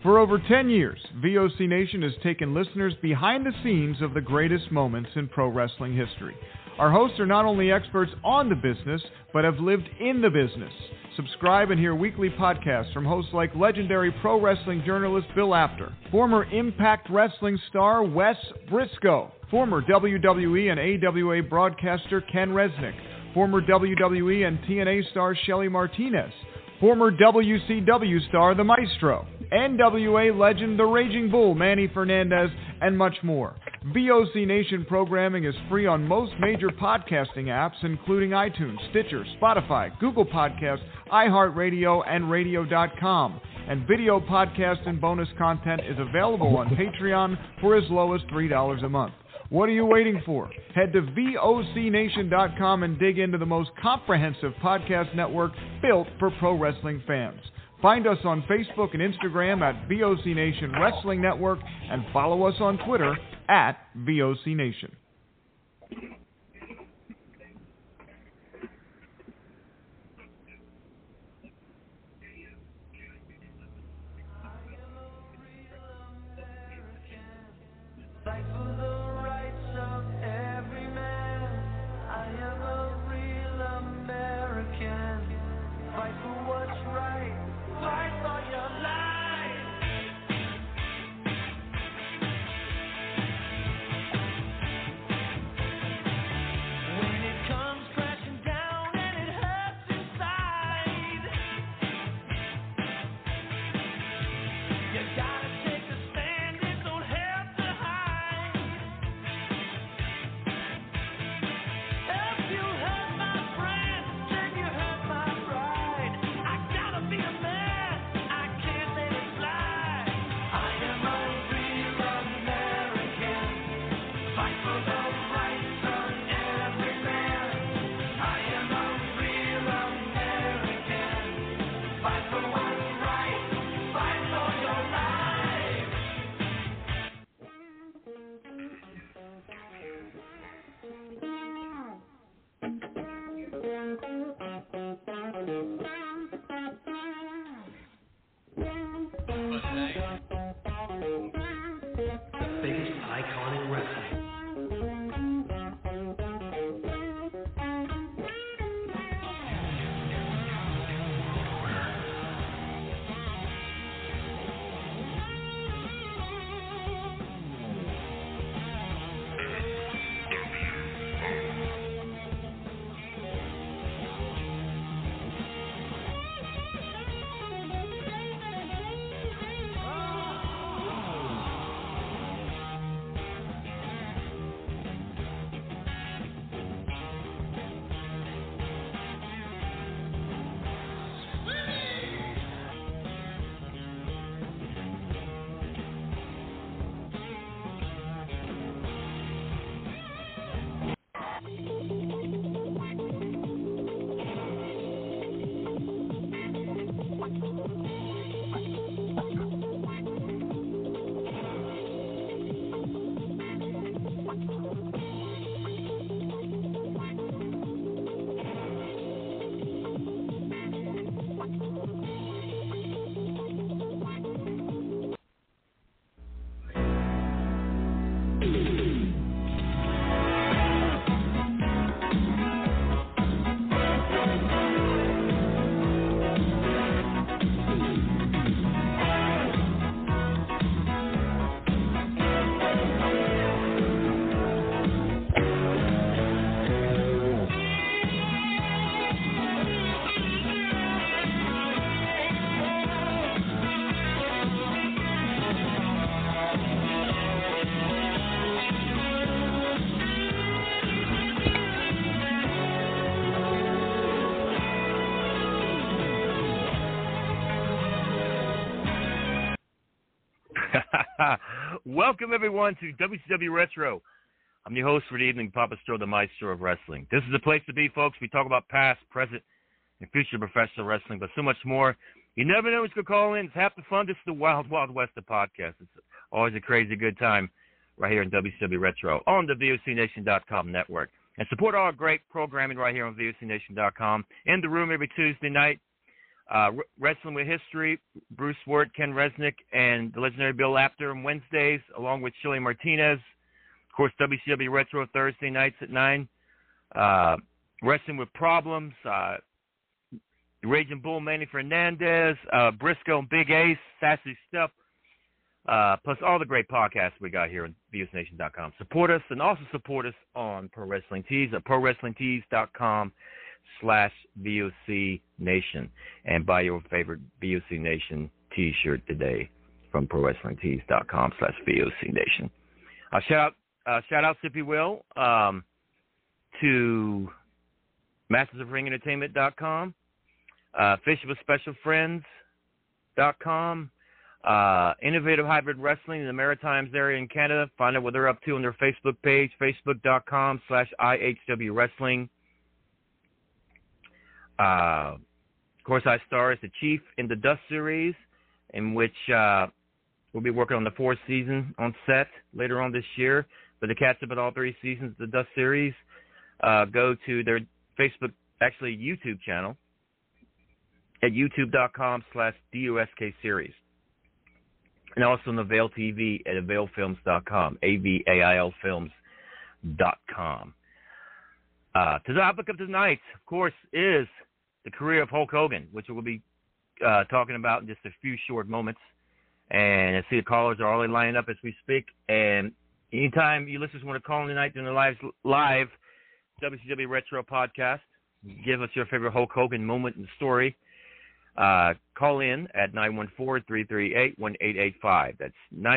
For over 10 years, VOC Nation has taken listeners behind the scenes of the greatest moments in pro wrestling history. Our hosts are not only experts on the business, but have lived in the business. Subscribe and hear weekly podcasts from hosts like legendary pro wrestling journalist Bill Apter, former Impact Wrestling star Wes Briscoe, former WWE and AWA broadcaster Ken Resnick, former WWE and TNA star Shelly Martinez, former WCW star The Maestro, NWA legend The Raging Bull Manny Fernandez, and much more. VOC Nation programming is free on most major podcasting apps, including iTunes, Stitcher, Spotify, Google Podcasts, iHeartRadio, and Radio.com. And video podcast and bonus content is available on Patreon for as low as $3 a month. What are you waiting for? Head to VOCNation.com and dig into the most comprehensive podcast network built for pro wrestling fans. Find us on Facebook and Instagram at VOC Nation Wrestling Network and follow us on Twitter at VOC Nation. Welcome, everyone, to WCW Retro. I'm your host for the evening, Papa Stro, the Maestro of Wrestling. This is the place to be, folks. We talk about past, present, and future professional wrestling, but so much more. You never know who's going to call in. It's half the fun. This is the Wild, Wild West of podcasts. It's always a crazy good time right here in WCW Retro on the VOCNation.com network. And support our great programming right here on VOCNation.com. In the room every Tuesday night. Wrestling with History, Bruce Wirt, Ken Resnick, and the legendary Bill Apter on Wednesdays, along with Chili Martinez. Of course, WCW Retro Thursday nights at 9. Wrestling with Problems, Raging Bull, Manny Fernandez, Briscoe and Big Ace, Sassy Stuff, plus all the great podcasts we got here on VOCNation.com. Support us, and also support us on Pro Wrestling Tees at ProWrestlingTees.com/VOC Nation, and buy your favorite VOC Nation T-shirt today from ProWrestlingTees.com/VOC Nation. Shout out, if you will, to MastersOfRingEntertainment.com, FishWithSpecialFriends.com, Innovative Hybrid Wrestling in the Maritimes area in Canada. Find out what they're up to on their Facebook page, Facebook.com/IHW Wrestling. Of course, I star as the Chief in the Dust series, in which we'll be working on the 4th season on set later on this year. But to catch up at all 3 seasons of the Dust series, go to their Facebook, actually YouTube channel at youtube.com/DUSK series. And also on Avail TV at availfilms.com, AVAILfilms.com. The topic of tonight, of course, is the career of Hulk Hogan, which we'll be talking about in just a few short moments. And I see the callers are already lining up as we speak. And anytime you listeners want to call in tonight during the live WCW Retro podcast, give us your favorite Hulk Hogan moment and story. Call in at 914-338-1885. That's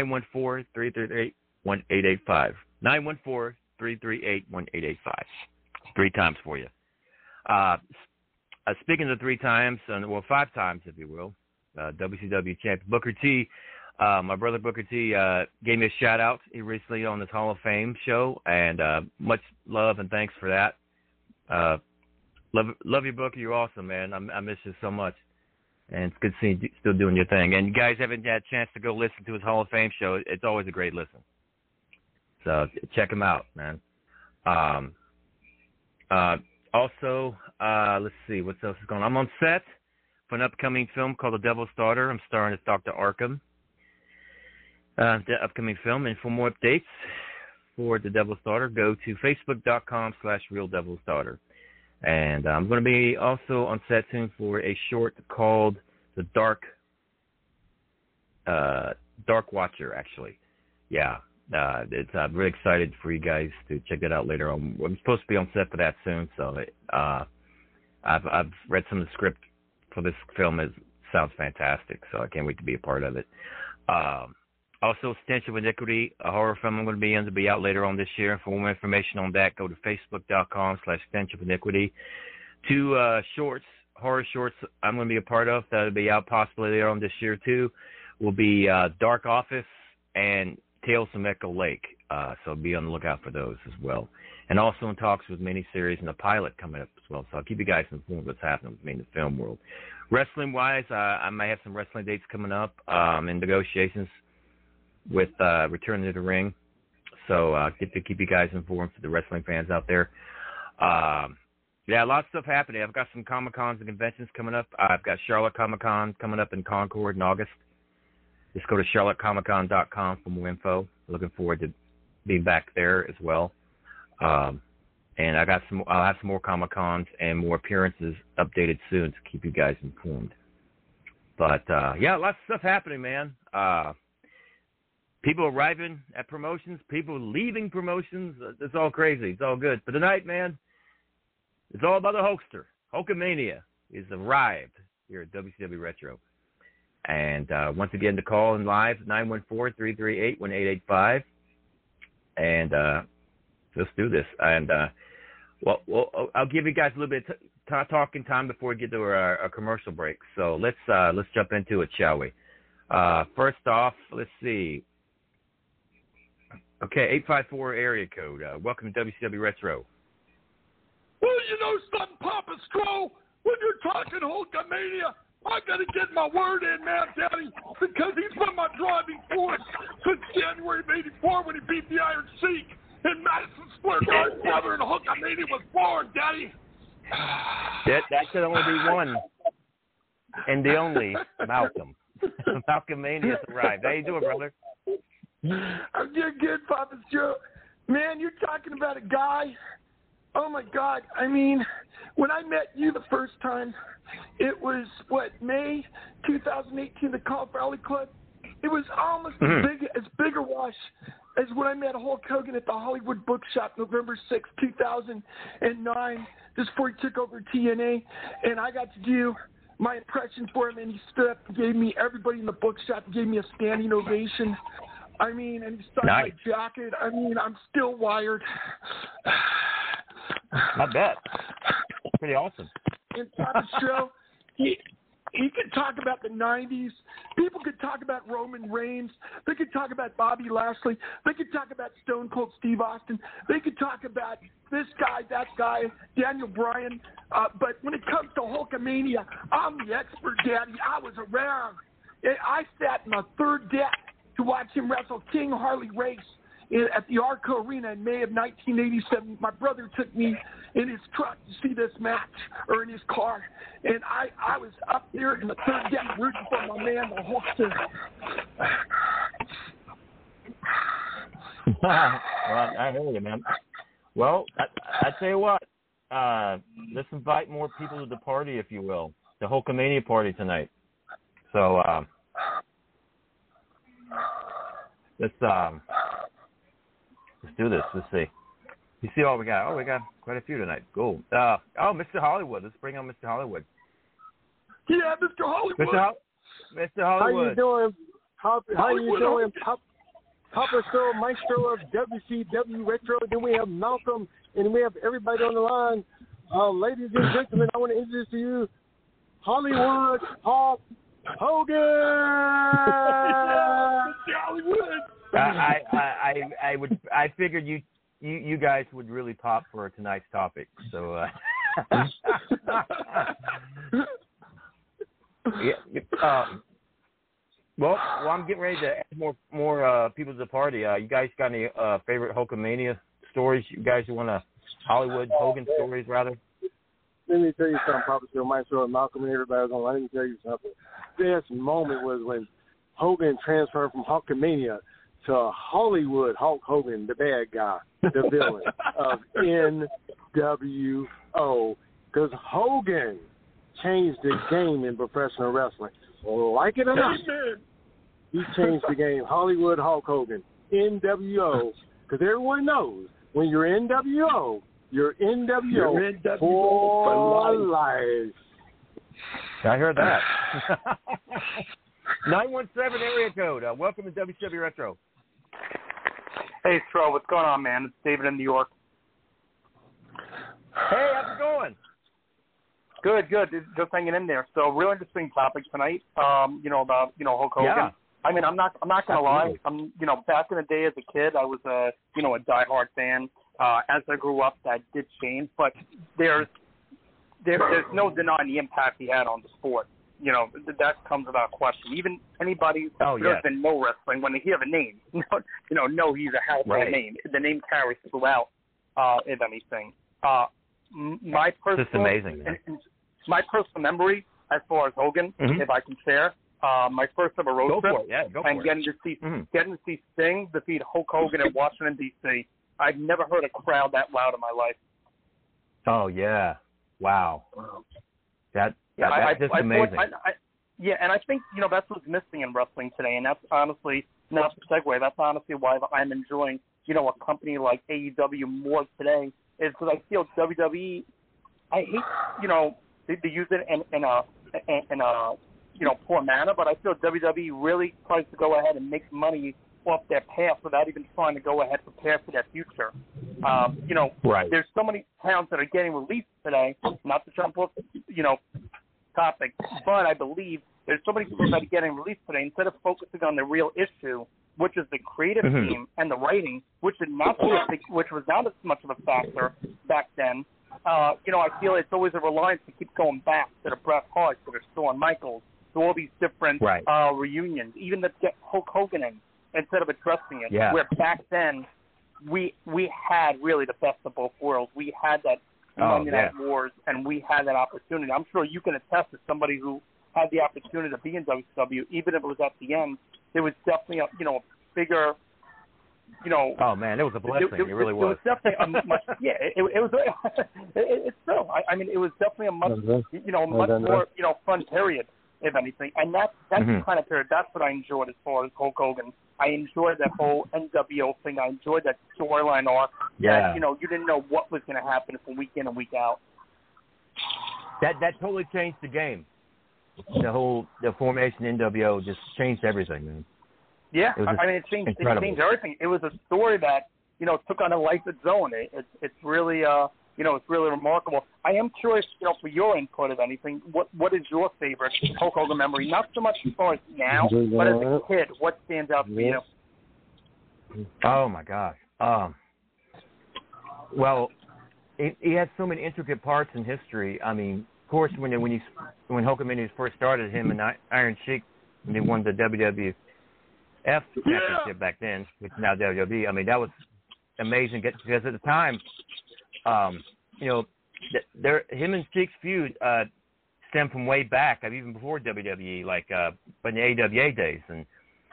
914-338-1885. 914-338-1885. 3 times for you. Speaking of 3 times, well, 5 times, if you will, WCW champ Booker T. My brother Booker T gave me a shout-out recently on this Hall of Fame show, and much love and thanks for that. Love you, Booker. You're awesome, man. I miss you so much. And it's good seeing you still doing your thing. And you guys haven't had a chance to go listen to his Hall of Fame show. It's always a great listen. So check him out, man. Also, let's see, what else is going on? I'm on set for an upcoming film called The Devil's Daughter. I'm starring as Dr. Arkham. The upcoming film. And for more updates for The Devil's Daughter, go to facebook.com/RealDevil'sDaughter. And I'm going to be also on set soon for a short called The Dark Watcher, actually. Yeah. I'm really excited for you guys to check that out later on. I'm supposed to be on set for that soon, so I've read some of the script for this film. It sounds fantastic, so I can't wait to be a part of it. Also, Stench of Iniquity, a horror film I'm going to be in, to be out later on this year. For more information on that, go to facebook.com/Stench of Iniquity. 2 horror shorts I'm going to be a part of that'll be out possibly later on this year too will be Dark Office and Tales from Echo Lake. So be on the lookout for those as well. And also in talks with miniseries and a pilot coming up as well. So I'll keep you guys informed of what's happening with me in the film world. Wrestling-wise, I may have some wrestling dates coming up in negotiations with Return to the Ring. So get to keep you guys informed for the wrestling fans out there. Yeah, lots of stuff happening. I've got some Comic-Cons and conventions coming up. I've got Charlotte Comic-Con coming up in Concord in August. Just go to charlottecomiccon.com for more info. Looking forward to being back there as well. And I'll have some more Comic-Cons and more appearances updated soon to keep you guys informed. But, yeah, lots of stuff happening, man. People arriving at promotions, people leaving promotions. It's all crazy. It's all good. But tonight, man, it's all about the Hulkster. Hulkamania is arrived here at WCW Retro. And once again, to call in live, 914-338-1885. And let's do this. And, well, I'll give you guys a little bit of talking time before we get to our commercial break. So let's jump into it, shall we? First off, let's see. Okay, 854 area code. Welcome to WCW Retro. Well, you know something, Papa Scroll? When you're talking Hulkamania, I got to get my word in, man, Daddy, because he's been my driving force since January of '84 when he beat the Iron Sheik in Madison Square Garden, brother, and Hulkamania was born, Daddy. That could only be one. and the only Malcolm. Malcolm Mania's arrived. How you doing, brother? I'm doing good, Papa Joe. Man, you're talking about a guy. Oh, my God. I mean, when I met you the first time, it was, May 2018, the Call for Alley Club? It was almost as big a wash as when I met Hulk Hogan at the Hollywood Bookshop November 6, 2009, just before he took over TNA. And I got to do my impression for him, and he stood up and gave me, everybody in the bookshop gave me a standing ovation. I mean, and he signed my jacket. I mean, I'm still wired. I bet. Pretty awesome. In Papa's show, he could talk about the 90s. People could talk about Roman Reigns. They could talk about Bobby Lashley. They could talk about Stone Cold Steve Austin. They could talk about this guy, that guy, Daniel Bryan. But when it comes to Hulkamania, I'm the expert, Daddy. I was around. I sat in the third deck to watch him wrestle King Harley Race at the Arco Arena in May of 1987. My brother took me in his truck to see this match, or in his car, and I was up there in the third deck rooting for my man, the Hulkster. Well, I hear you, man. Well, I tell you what, let's invite more people to the party, if you will, the Hulkamania party tonight. So let's do this. Let's see. You see all we got? Oh, we got quite a few tonight. Cool. Mr. Hollywood. Let's bring on Mr. Hollywood. Yeah, Mr. Hollywood. Mr. Hollywood. How you doing? How you doing? Papa Show, Maestro of WCW Retro. Then we have Malcolm, and we have everybody on the line. Ladies and gentlemen, I want to introduce to you Hollywood Hulk Hogan. I figured you guys would really pop for tonight's topic. So well, I'm getting ready to add more people to the party. You guys got any favorite Hulkamania stories? You guys want to Hollywood Hogan stories rather? Let me tell you something, Papa Joe, Maestro, and Malcolm, and everybody was on. Let me tell you something. Best moment was when Hogan transferred from Hulkamania to Hollywood Hulk Hogan, the bad guy, the villain of NWO. Because Hogan changed the game in professional wrestling. Like it or not, he changed the game. Hollywood Hulk Hogan, NWO. Because everyone knows when you're NWO, you're NWO for life. I heard that. 917 area code. Welcome to WCW Retro. Hey, Stro, what's going on, man? It's David in New York. Hey, how's it going? Good. Just hanging in there. So, real interesting topic tonight. About Hulk Hogan. Yeah. I mean, I'm not gonna lie. Back in the day as a kid, I was a diehard fan. As I grew up, that did change, but there's no denying the impact he had on the sport. That comes without question. Even anybody who doesn't know wrestling, when they hear the name, know he's a household name. The name carries throughout, if anything. My personal, just amazing. My personal memory as far as Hogan, if I can share, my first ever road trip, getting to see Sting defeat Hulk Hogan in Washington D.C. I've never heard a crowd that loud in my life. Oh yeah! Wow. That's just amazing. And I think that's what's missing in wrestling today, and that's honestly not the segue. That's honestly why I'm enjoying a company like AEW more today, is because I feel WWE. I hate they use it in a poor manner, but I feel WWE really tries to go ahead and make money off their past without even trying to go ahead and prepare for their future. There's so many towns that are getting released today, not to jump off, topic, but I believe there's so many people that are getting released today, instead of focusing on the real issue, which is the creative team and the writing, which was not as much of a factor back then. I feel it's always a reliance to keep going back to the Bret Hart, to the Shawn Michaels, to all these different reunions, even to get Hulk Hogan in, instead of addressing it. Yeah. Where back then we had really the best of both worlds. We had that Monday Night Wars, and we had that opportunity. I'm sure you can attest as somebody who had the opportunity to be in WCW, even if it was at the end, there was definitely a bigger. Oh man, it was a blessing. It really was. It was definitely a much. Yeah, it was. It's still. I mean, it was definitely a much. Much more. Fun period, if anything. And that's the kind of period. That's what I enjoyed as far as Hulk Hogan. I enjoyed that whole NWO thing. I enjoyed that storyline arc. Yeah. That, you didn't know what was going to happen from week in and week out. That totally changed the game. The formation NWO just changed everything, man. Yeah, it changed everything. It was a story that, took on a life of its own. It's really, it's really remarkable. I am curious, for your input of anything, what is your favorite Hulk Hogan memory? Not so much as far as now, but as a kid, what stands out for you? Oh, my gosh. Well, he had so many intricate parts in history. I mean, of course, when Hulkamania first started, him and Iron Sheik, when they won the WWF championship back then, which is now WWE. I mean, that was amazing because at the time, him and Sheik's feud stemmed from way back, even before WWE, like in the AWA days, and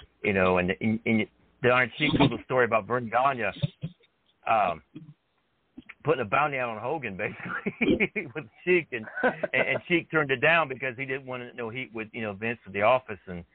the Iron Sheik told a story about Vern Gagne putting a bounty out on Hogan, basically, with Sheik, and Sheik turned it down because he didn't want no heat with Vince at the office,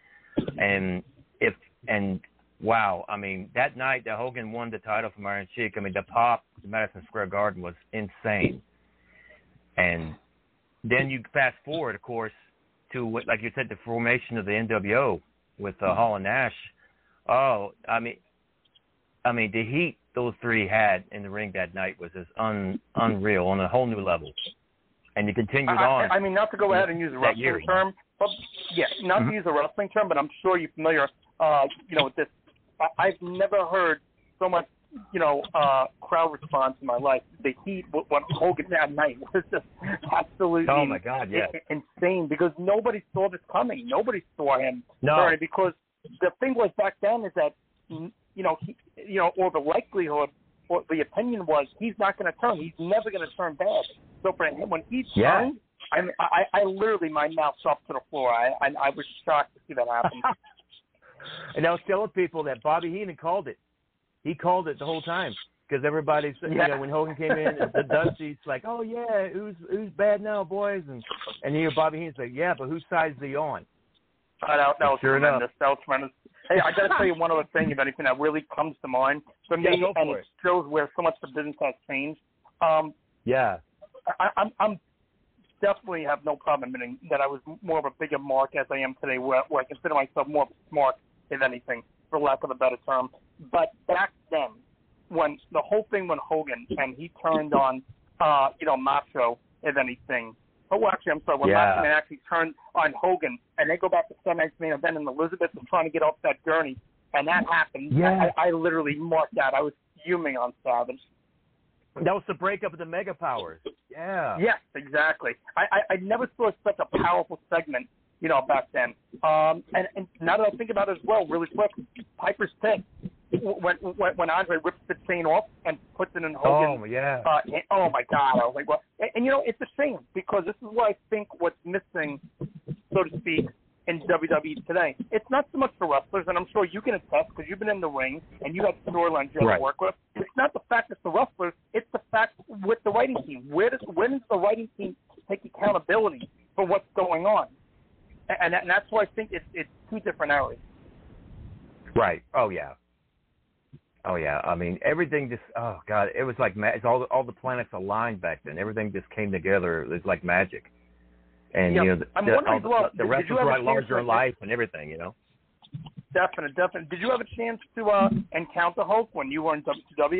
and wow, I mean, that night that Hogan won the title from Iron Sheik, I mean, the pop at Madison Square Garden was insane. And then you fast forward, of course, to what, like you said, the formation of the NWO with Hall and Nash. Oh, I mean, the heat those three had in the ring that night was just unreal on a whole new level. And you continued on. I mean, not to go ahead and use a wrestling term, but not to use a wrestling term, but I'm sure you're familiar, with this. I've never heard so much, crowd response in my life. The heat, what Hogan that night was just absolutely insane because nobody saw this coming. Nobody saw him turn because the thing was back then is that, or the likelihood or the opinion was he's not going to turn. He's never going to turn bad. So for him, when he turned, I literally, my mouth dropped to the floor. I was shocked to see that happen. And I was telling people that Bobby Heenan called it. He called it the whole time because everybody's, when Hogan came in, the Dusty's like, oh, yeah, who's bad now, boys? And you hear Bobby Heenan say, yeah, but whose side is he on? That was tremendous. That was tremendous. Hey, I got to tell you one other thing, if anything, that really comes to mind for me, and it shows where so much the business has changed. I'm definitely have no problem admitting that I was more of a bigger mark as I am today, where I consider myself more of a smart, if anything, for lack of a better term. But back then, when the whole thing went Hogan and he turned on, Macho, if anything. Oh, well, actually, I'm sorry. When Macho Man actually turned on Hogan, and they go back to Sunday Night's Main Event, and Elizabeth was trying to get off that gurney, and that happened. Yeah. I literally marked that. I was fuming on Savage. That was the breakup of the Mega Powers. Yeah. Yes, exactly. I never saw such a powerful segment, back then. And now that I think about it as well, really quick, Piper's Pit, when Andre rips the chain off and puts it in Hogan. Oh, yeah. Oh, my God. I was like, well, and it's a shame because this is what I think what's missing, so to speak, in WWE today. It's not so much the wrestlers, and I'm sure you can attest because you've been in the ring and you have storylines you have to work with. It's not the fact it's the wrestlers, it's the fact with the writing team. When does the writing team take accountability for what's going on? And that's why I think it's two different areas. Right. Oh, yeah. I mean, everything just, oh, God, it was like it's all the planets aligned back then. Everything just came together. It was like magic. And, the rest was right larger in life and everything, Definitely. Did you have a chance to encounter Hulk when you were in WCW?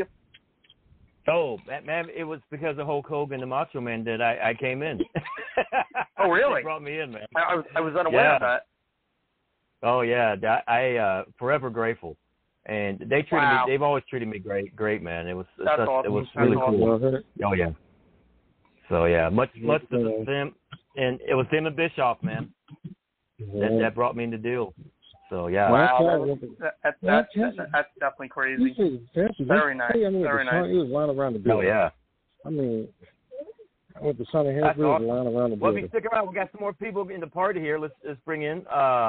Oh, man, it was because of Hulk Hogan, the Macho Man, that I came in. Oh, really? They brought me in, man. I was unaware of that. Oh, yeah. I forever grateful. And they treated me. They've always treated me great, man. It was awesome. It was really cool. Oh, yeah. So, yeah, much to them. And it was them and Bischoff, man, that brought me in the deal. So, yeah. Wow, that's definitely crazy. Very nice. Very nice. It was right around the building. Oh, yeah. I mean, With the Sonny Hill That's Group awesome. line around the Well, if building. you stick around, we got some more people in the party here. Let's bring in.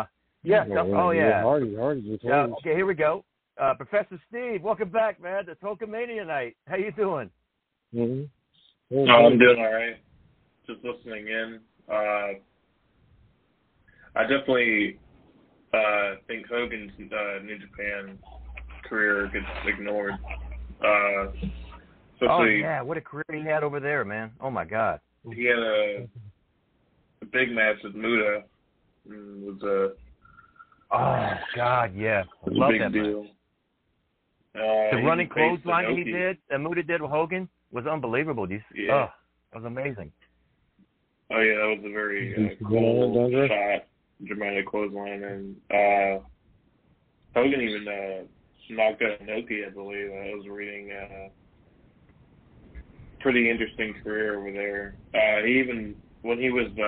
Hardy just Okay, here we go. Professor Steve, welcome back, man. It's Hulkamania night. How you doing? Mm-hmm. I'm doing all right. Just listening in. I definitely think Hogan's New Japan career gets ignored. Especially, what a career he had over there, man. Oh my God. He had a big match with Muta. Was a love big that deal. The running clothesline he did, that Muta did with Hogan, was unbelievable. That was amazing. Oh yeah, that was a very cool shot, dramatic clothesline, and Hogan even knocked out Inoki, I believe. I was reading. Pretty interesting career over there. He even, when he was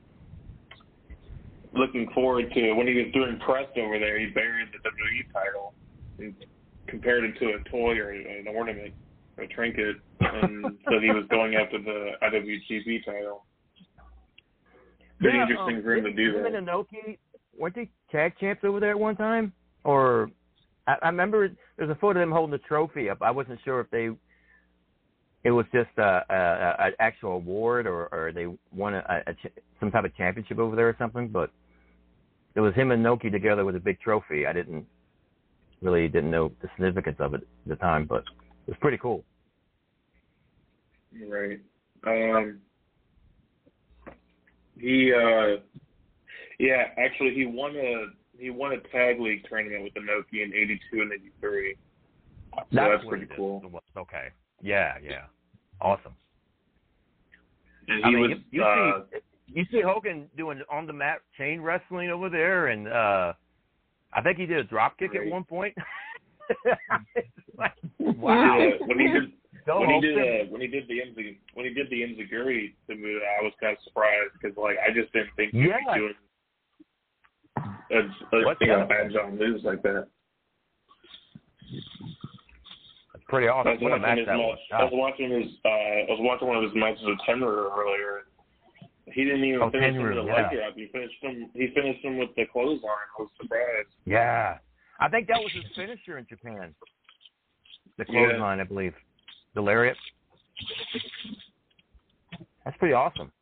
looking forward to, when he was doing press over there, he buried the WWE title and compared it to a toy or an ornament, a trinket, and said he was going after the IWGP title. Pretty interesting for him to do that. Him and Inoki, weren't they tag champs over there at one time? Or I remember there's a photo of them holding the trophy up. I wasn't sure if it was just an actual award or they won some type of championship over there or something, but it was him and Inoki together with a big trophy. I didn't know the significance of it at the time, but it was pretty cool. Right. Actually he won a tag league tournament with Inoki in '82 and '83. So that's pretty cool. Okay. Yeah. Awesome. And you see Hogan doing on the mat chain wrestling over there, and I think he did a drop kick at one point. Wow. Yeah, when he did the Enziguri to Muta, I was kind of surprised because I just didn't think he was doing agile moves like that. Pretty awesome. I was watching one of his matches with Tenryu earlier. He didn't even finish him with a leg drop. He finished him with the clothesline. I was surprised. Yeah. I think that was his finisher in Japan. The clothesline, I believe. The lariat. That's pretty awesome.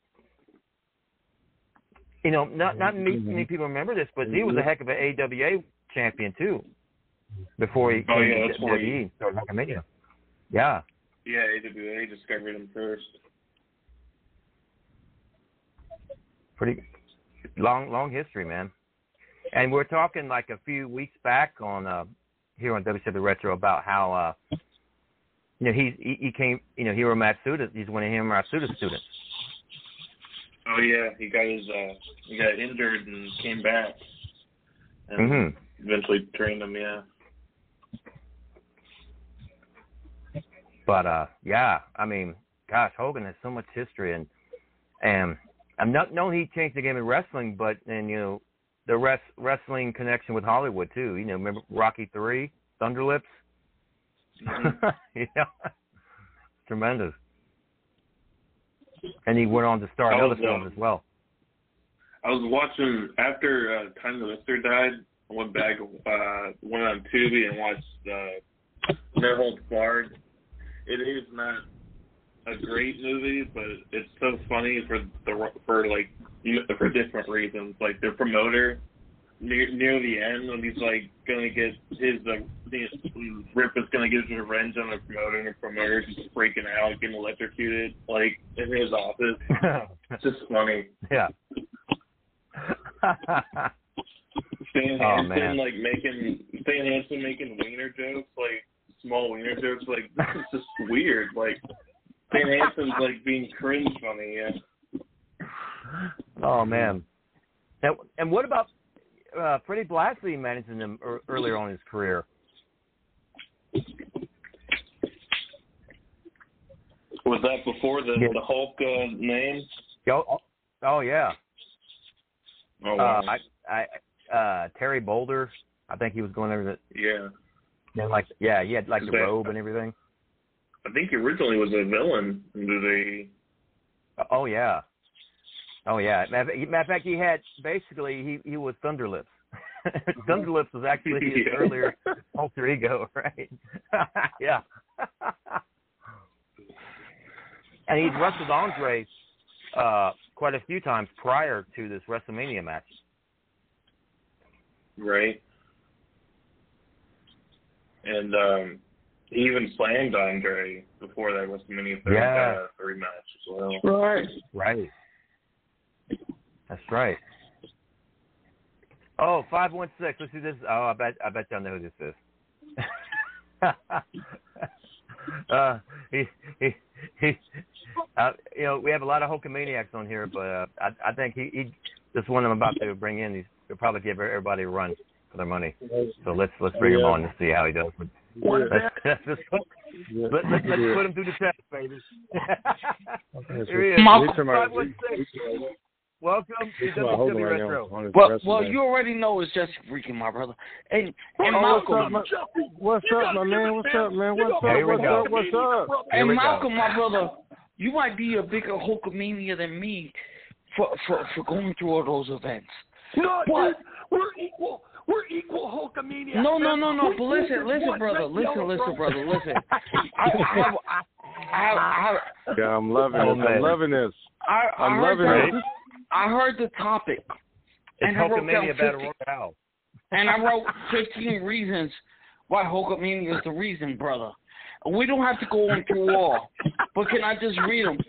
Not many people remember this, but he was a heck of an AWA champion too. Before he came to WWE, started Hulkamania. Yeah. Yeah, AWA discovered him first. Pretty long history, man. And we're talking a few weeks back on here on WCW Retro about how he came, Hiro Matsuda. He's one of Hiro Matsuda's students. Oh yeah, he got injured and came back, and eventually trained him. Yeah. But gosh, Hogan has so much history, and I'm not knowing he changed the game in wrestling, but the wrestling connection with Hollywood too. Remember Rocky III, Thunderlips? Tremendous. And he went on to star in other films as well. I was watching after Time the Lifter died. I went back, went on Tubi and watched No Holds Barred. It is not a great movie, but it's so funny for different reasons. The promoter near the end when he's gonna get his Rip is gonna get his revenge on the promoter, and the promoter's just freaking out, getting electrocuted in his office. It's just funny. Yeah. Stan Hansen making wiener jokes, small wiener jokes, this is just weird. Stan Hansen's being cringe funny, yeah. Oh man. And what about Freddie Blassie managing him earlier on in his career? Was that before the Hulk name? Oh yeah. Oh wow. Terry Boulder, I think he was going over the. Yeah. And he had the robe and everything. I think he originally was a villain under Oh yeah. Matter of fact, he had basically he was Thunderlips. Thunderlips was actually his earlier alter ego, right? Yeah. And he'd wrestled Andre quite a few times prior to this WrestleMania match. Right. And he even slammed Andre before that WrestleMania 3 match as well. Right. That's right. Oh, 516. Let's see this. Oh, I bet y'all know who this is. We have a lot of Hulkamaniacs on here, but I think he this one I'm about to bring in. He'll probably give everybody a run for their money. So let's bring him on and see how he does. Let's put him through the test, baby. Here he is. 516. Welcome to WWE Retro. Well, you already know it's Jesse freaking, my brother. And Malcolm. What's up, my man? What's up? And Malcolm, my brother, you might be a bigger Hulkamania than me for going through all those events. No, dude, we're equal. We're equal Hulkamania. No. But listen, brother. Listen. Yeah, I'm loving it. I'm loving this. I'm loving it. I heard the topic. It's Hulkamania Battle Royale. And I wrote 15 reasons why Hulkamania is the reason, brother. We don't have to go on through all. But can I just read them?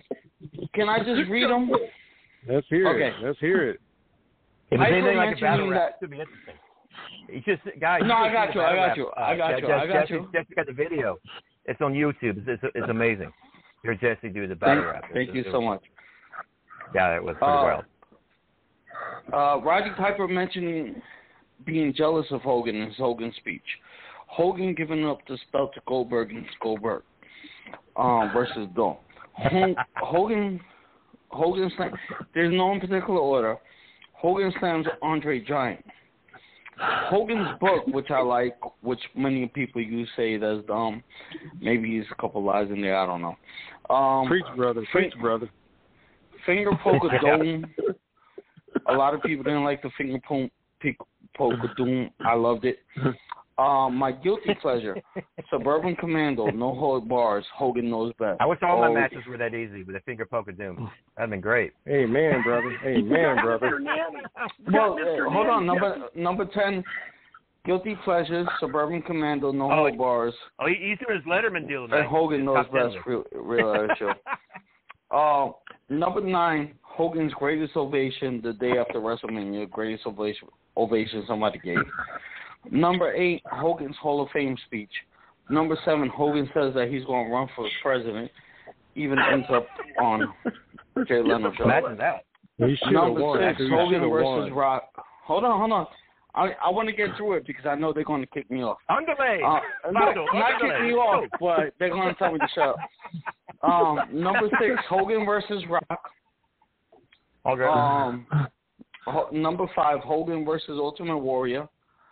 Let's hear it. Let's hear it. If it's anything like a battle rap, it should be interesting. It's just, guys. No, I got you. Jesse got the video. It's on YouTube. It's amazing. Hear Jesse do the battle rap. Thank you so much. Yeah, it was pretty wild. Roddy Piper mentioned being jealous of Hogan in his Hogan speech. Hogan giving up the stuff to Goldberg and Goldberg versus Dawn. Hogan slams. There's no in particular order. Hogan slams Andre Giant. Hogan's book, which I like, which many people you say that's dumb. Maybe there's a couple lies in there. I don't know. Preach, brother. Finger poke of doom. A lot of people didn't like the finger poke of doom. I loved it. My guilty pleasure, Suburban Commando, no hold bars. Hogan knows best. I wish all my matches were that easy with a finger poke of doom. That'd been great. Amen, brother. Well, hold on. Number 10, guilty pleasures, Suburban Commando, no hold bars. Oh, he's doing his Letterman deal tonight. And Hogan knows best. Real show. Number 9, Hogan's greatest ovation the day after WrestleMania. Greatest ovation somebody gave. Number 8, Hogan's Hall of Fame speech. Number 7, Hogan says that he's going to run for president. Even ends up on Jay Leno show. Imagine that. Number 6, Hogan versus Rock. Hold on. I want to get through it because I know they're going to kick me off. Underlay. Not kick me off, but they're going to tell me to shut up. Number 6, Hogan versus Rock. Okay. Number 5, Hogan versus Ultimate Warrior.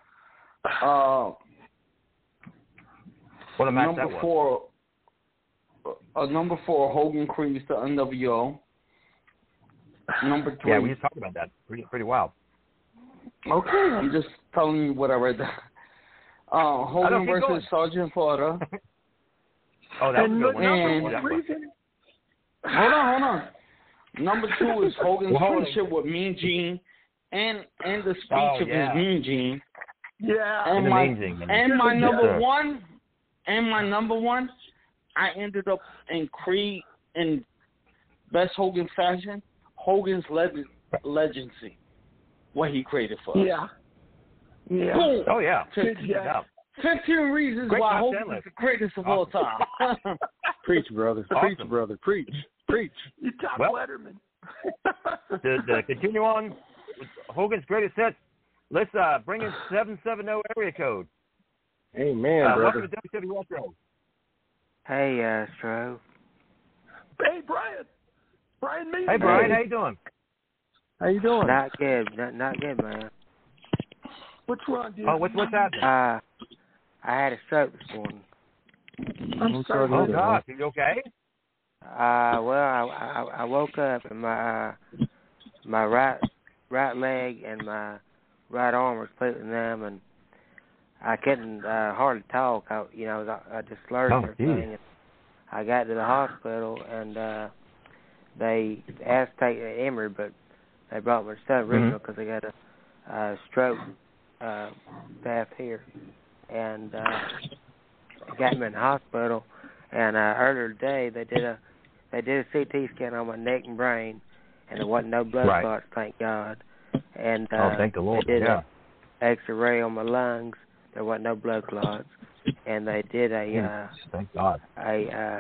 What a match that was. Number 4, Hogan creates the NWO. Number 3. Yeah, we just talked about that. Pretty wild. Okay, I'm just telling you what I read there. Hogan versus Sergeant Slaughter. Oh, that was a good one. Hold on. Number 2 is Hogan's friendship with Mean Gene and the speech of his Mean Gene. Yeah. And my number one, I ended up in Creed in best Hogan fashion. Hogan's legacy, what he created for us. Yeah. Boom. Oh yeah. 15 reasons why Hogan is the greatest of all time. Preach, brother. Awesome. Preach, brother. Preach. You top Letterman. to continue on with Hogan's greatest hits, let's bring in 770 area code. Amen, brother. Welcome to WWE Retro. Hey, Astro. Hey, Brian. Brian Mason. Hey, Brian. How you doing? How you doing? Not good. Not good, man. What's wrong, dude? Oh, what's happening? I had a stroke this morning. I'm sorry. Oh, God. Are you okay? Well, I woke up and my right leg and my right arm was completely numb, and I couldn't hardly talk. I just slurred and everything. And I got to the hospital, and they asked to take Emory, but they brought me to Southern Regional because they got a stroke path here, and got me in the hospital. And earlier today, they did a CT scan on my neck and brain, and there wasn't no blood clots, thank God. And thank the Lord. They did an X-ray on my lungs. There wasn't no blood clots, and they did thank God, a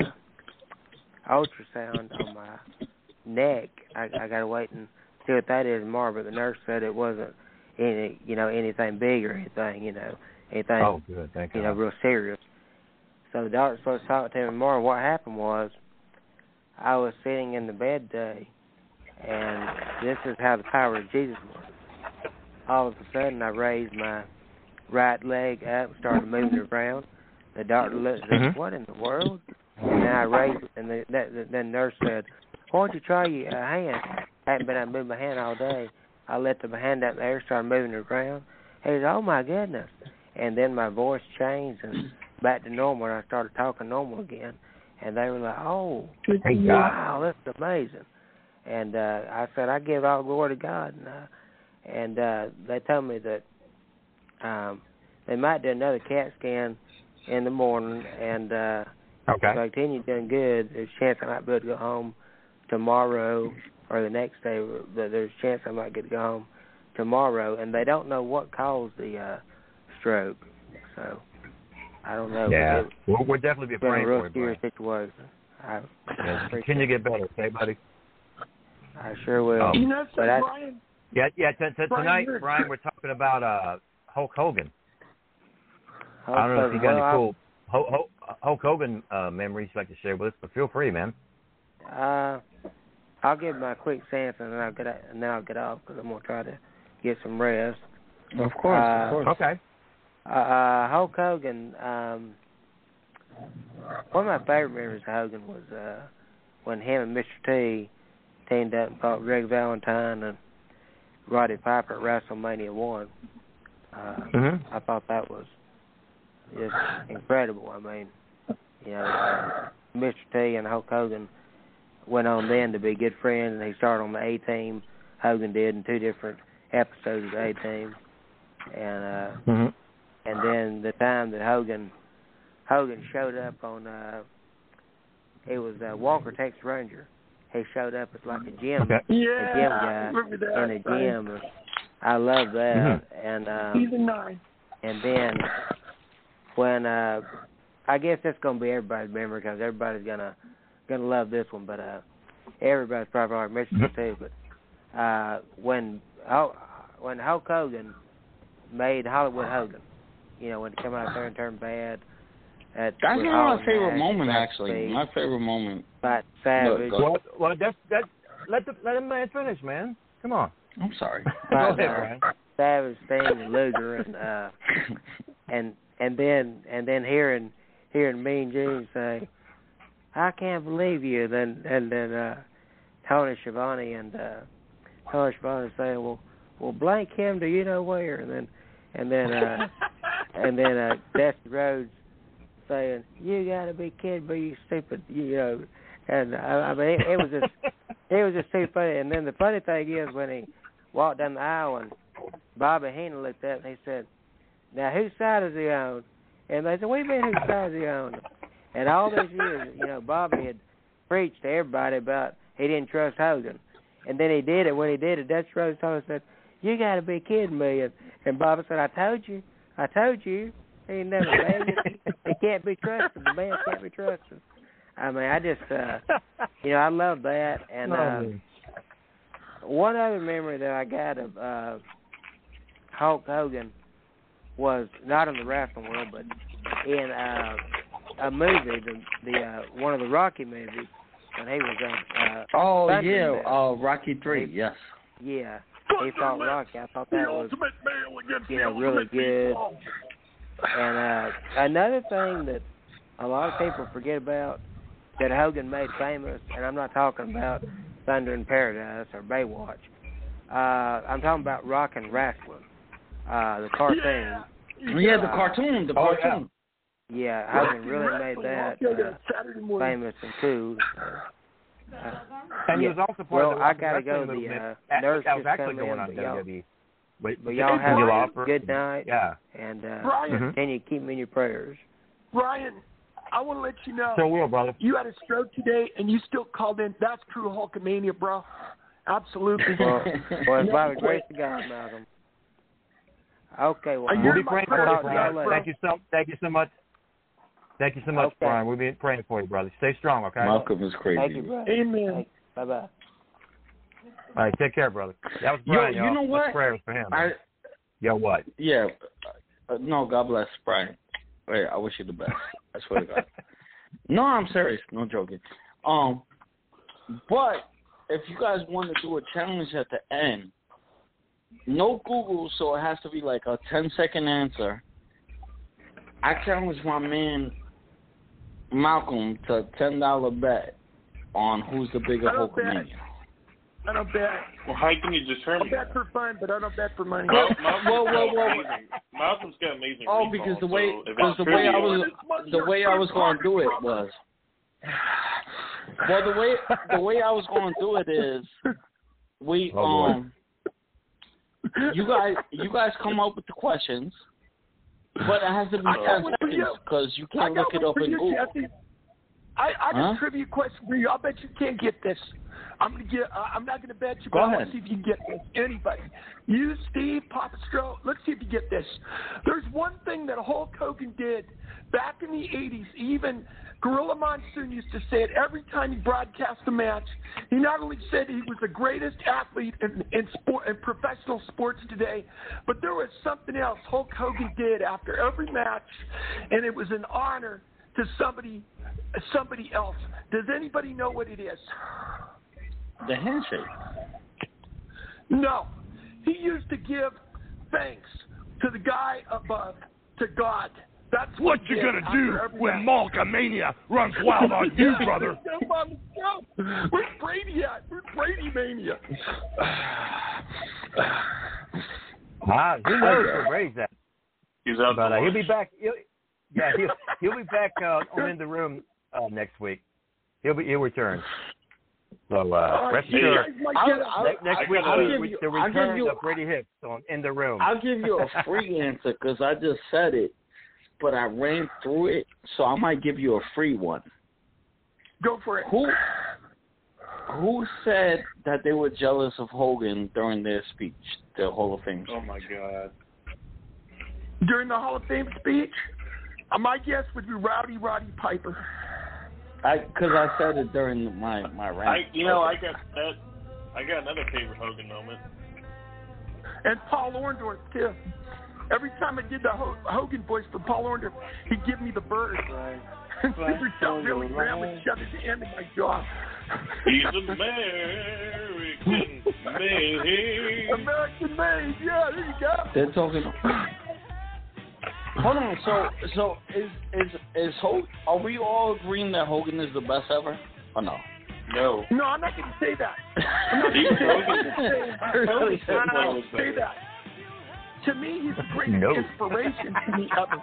ultrasound on my neck. I got to wait and see what that is tomorrow. But the nurse said it wasn't anything big or anything, anything. Oh, good, thank God. Real serious. So the doctor's supposed to talk to me tomorrow. What happened was, I was sitting in the bed today, and this is how the power of Jesus works. All of a sudden, I raised my right leg up, started moving it around. The doctor looked and said, "What in the world?" And then I raised it, and the nurse said, "Why don't you try your hand?" I hadn't been able to move my hand all day. I let the hand up there, started moving it around. He said, "Oh, my goodness." And then my voice changed and back to normal, and I started talking normal again. And they were like, "Oh, wow, that's amazing." And I said, "I give all glory to God." And they told me that they might do another CAT scan in the morning. And if I continue doing good, there's a chance I might be able to go home tomorrow or the next day. There's a chance I might get to go home tomorrow. And they don't know what caused the stroke. So I don't know. Yeah, we'll definitely be praying for you, serious situation. Continue to get better, okay, buddy? I sure will. Brian? Tonight, Brian, we're talking about Hulk Hogan. I don't know if you got any cool Hulk Hogan memories you'd like to share with us, but feel free, man. I'll give my quick sense, and then I'll get off because I'm gonna try to get some rest. Of course. Okay. Hulk Hogan. One of my favorite memories of Hogan was when him and Mr. T teamed up and fought Greg Valentine and Roddy Piper at WrestleMania 1. I thought that was just incredible. I mean, Mr. T and Hulk Hogan went on then to be good friends, and they started on the A-Team. Hogan did in 2 different episodes of the A-Team, and then the time that Hogan showed up on, it was Walker, Texas Ranger. He showed up as like a gym guy in a gym. I love that. And then when I guess that's gonna be everybody's memory because everybody's gonna love this one, but everybody's probably already mentioned it too. But when Hulk Hogan made Hollywood Hogan, when he came out there and turned bad. That's one of my favorite moments, actually. My favorite moment. But Savage. Well, let the man finish, man. Come on. I'm sorry. Go ahead, Brian. Savage, Sting, and Luger, and then hearing Mean Gene say, "I can't believe you," and then Tony Schiavone saying, "Well, blank him, do you know where?" And then Dusty Rhodes saying, "You gotta be kidding me, you stupid," And I mean, it was just too funny. And then the funny thing is when he walked down the aisle and Bobby Heenan looked up and he said, "Now whose side is he on?" And they said, "What do you mean whose side is he on?" And all those years, Bobby had preached to everybody about he didn't trust Hogan, and then he did it. When he did it, Dutch Rhodes told him, said, "You got to be kidding me!" And Bobby said, "I told you. He never made it. He can't be trusted. The man can't be trusted." I mean, I just, I love that. And one other memory that I got of Hulk Hogan was not in the wrestling world, but in a movie, the one of the Rocky movies, when he was on. Rocky 3. Yes. Yeah, he fought Rocky. I thought that was, really good. And another thing that a lot of people forget about that Hogan made famous, and I'm not talking about Thunder in Paradise or Baywatch. I'm talking about Rockin' Wrestling, the cartoon. Yeah, the cartoon. Yeah, Hogan really made that famous and cool. And he was also part of the I gotta go. movement. The nurse that was just actually come going in, on WWE. But y'all have a good night. Yeah. And Brian, can you keep me in your prayers? Brian, I want to let you know. Sure will, brother. You had a stroke today, and you still called in. That's true Hulkamania, bro. Absolutely. Well, it's by the grace of God, Malcolm. Okay, well, we'll be praying for you, Brian. Thank you so much. Thank you so much, Brian. We'll be praying for you, brother. Stay strong, okay? Malcolm is crazy. Thank you, brother. Amen. Bye-bye. All right, take care, brother. That was Brian, you know what? Prayers for him. What? Yeah. No, God bless Brian. Wait, I wish you the best. I swear to God. No, I'm serious. No joking. But if you guys want to do a challenge at the end, no Google, so it has to be like a 10-second answer. I challenge my man Malcolm to a $10 bet on who's the bigger Hulkamania. I don't bet. Well, how can you determine I bet for fun, but I don't bet for money. Malcolm's got amazing. Oh, because the way I was going to do it was. Well, the way I was going to do it is, you guys come up with the questions, but it has to be 10 seconds because you can't look it up in Google. I got a trivia question for you. I bet you can't get this. I'm not gonna bet you, but I want to see if you can get this. Anybody? You, Steve, Papa Stro, let's see if you get this. There's one thing that Hulk Hogan did back in the 80s. Even Gorilla Monsoon used to say it every time he broadcast a match. He not only said he was the greatest athlete in professional sports today, but there was something else Hulk Hogan did after every match, and it was an honor to somebody else. Does anybody know what it is? The handshake. No. He used to give thanks to the guy above, to God. That's what you're going to do when Hulkamania runs wild on you, brother. Where's Brady at? Where's Brady Mania? Who knows where Brady's at? He's out but he'll be back. He'll be back on In the Room next week. He'll return. So rest assured, next week the return of Brady Hicks on In the Room. I'll give you a free answer because I just said it, but I ran through it, so I might give you a free one. Go for it. Who said that they were jealous of Hogan during their speech, the Hall of Fame speech? Oh my God! During the Hall of Fame speech, my guess would be Roddy Piper. Because I said it during my rant. I got another favorite Hogan moment. And Paul Orndorff too. Every time I did the Hogan voice for Paul Orndorff, he'd give me the bird. Right. And Super Chuck really grabbed and shoved his hand in my jaw. He's American made. American made. Yeah, there you go. They're talking. Hold on, so is Hogan? Are we all agreeing that Hogan is the best ever, or no? No. No, I'm not going to say that. I'm not going to say that. To me, he's the greatest inspiration to me ever.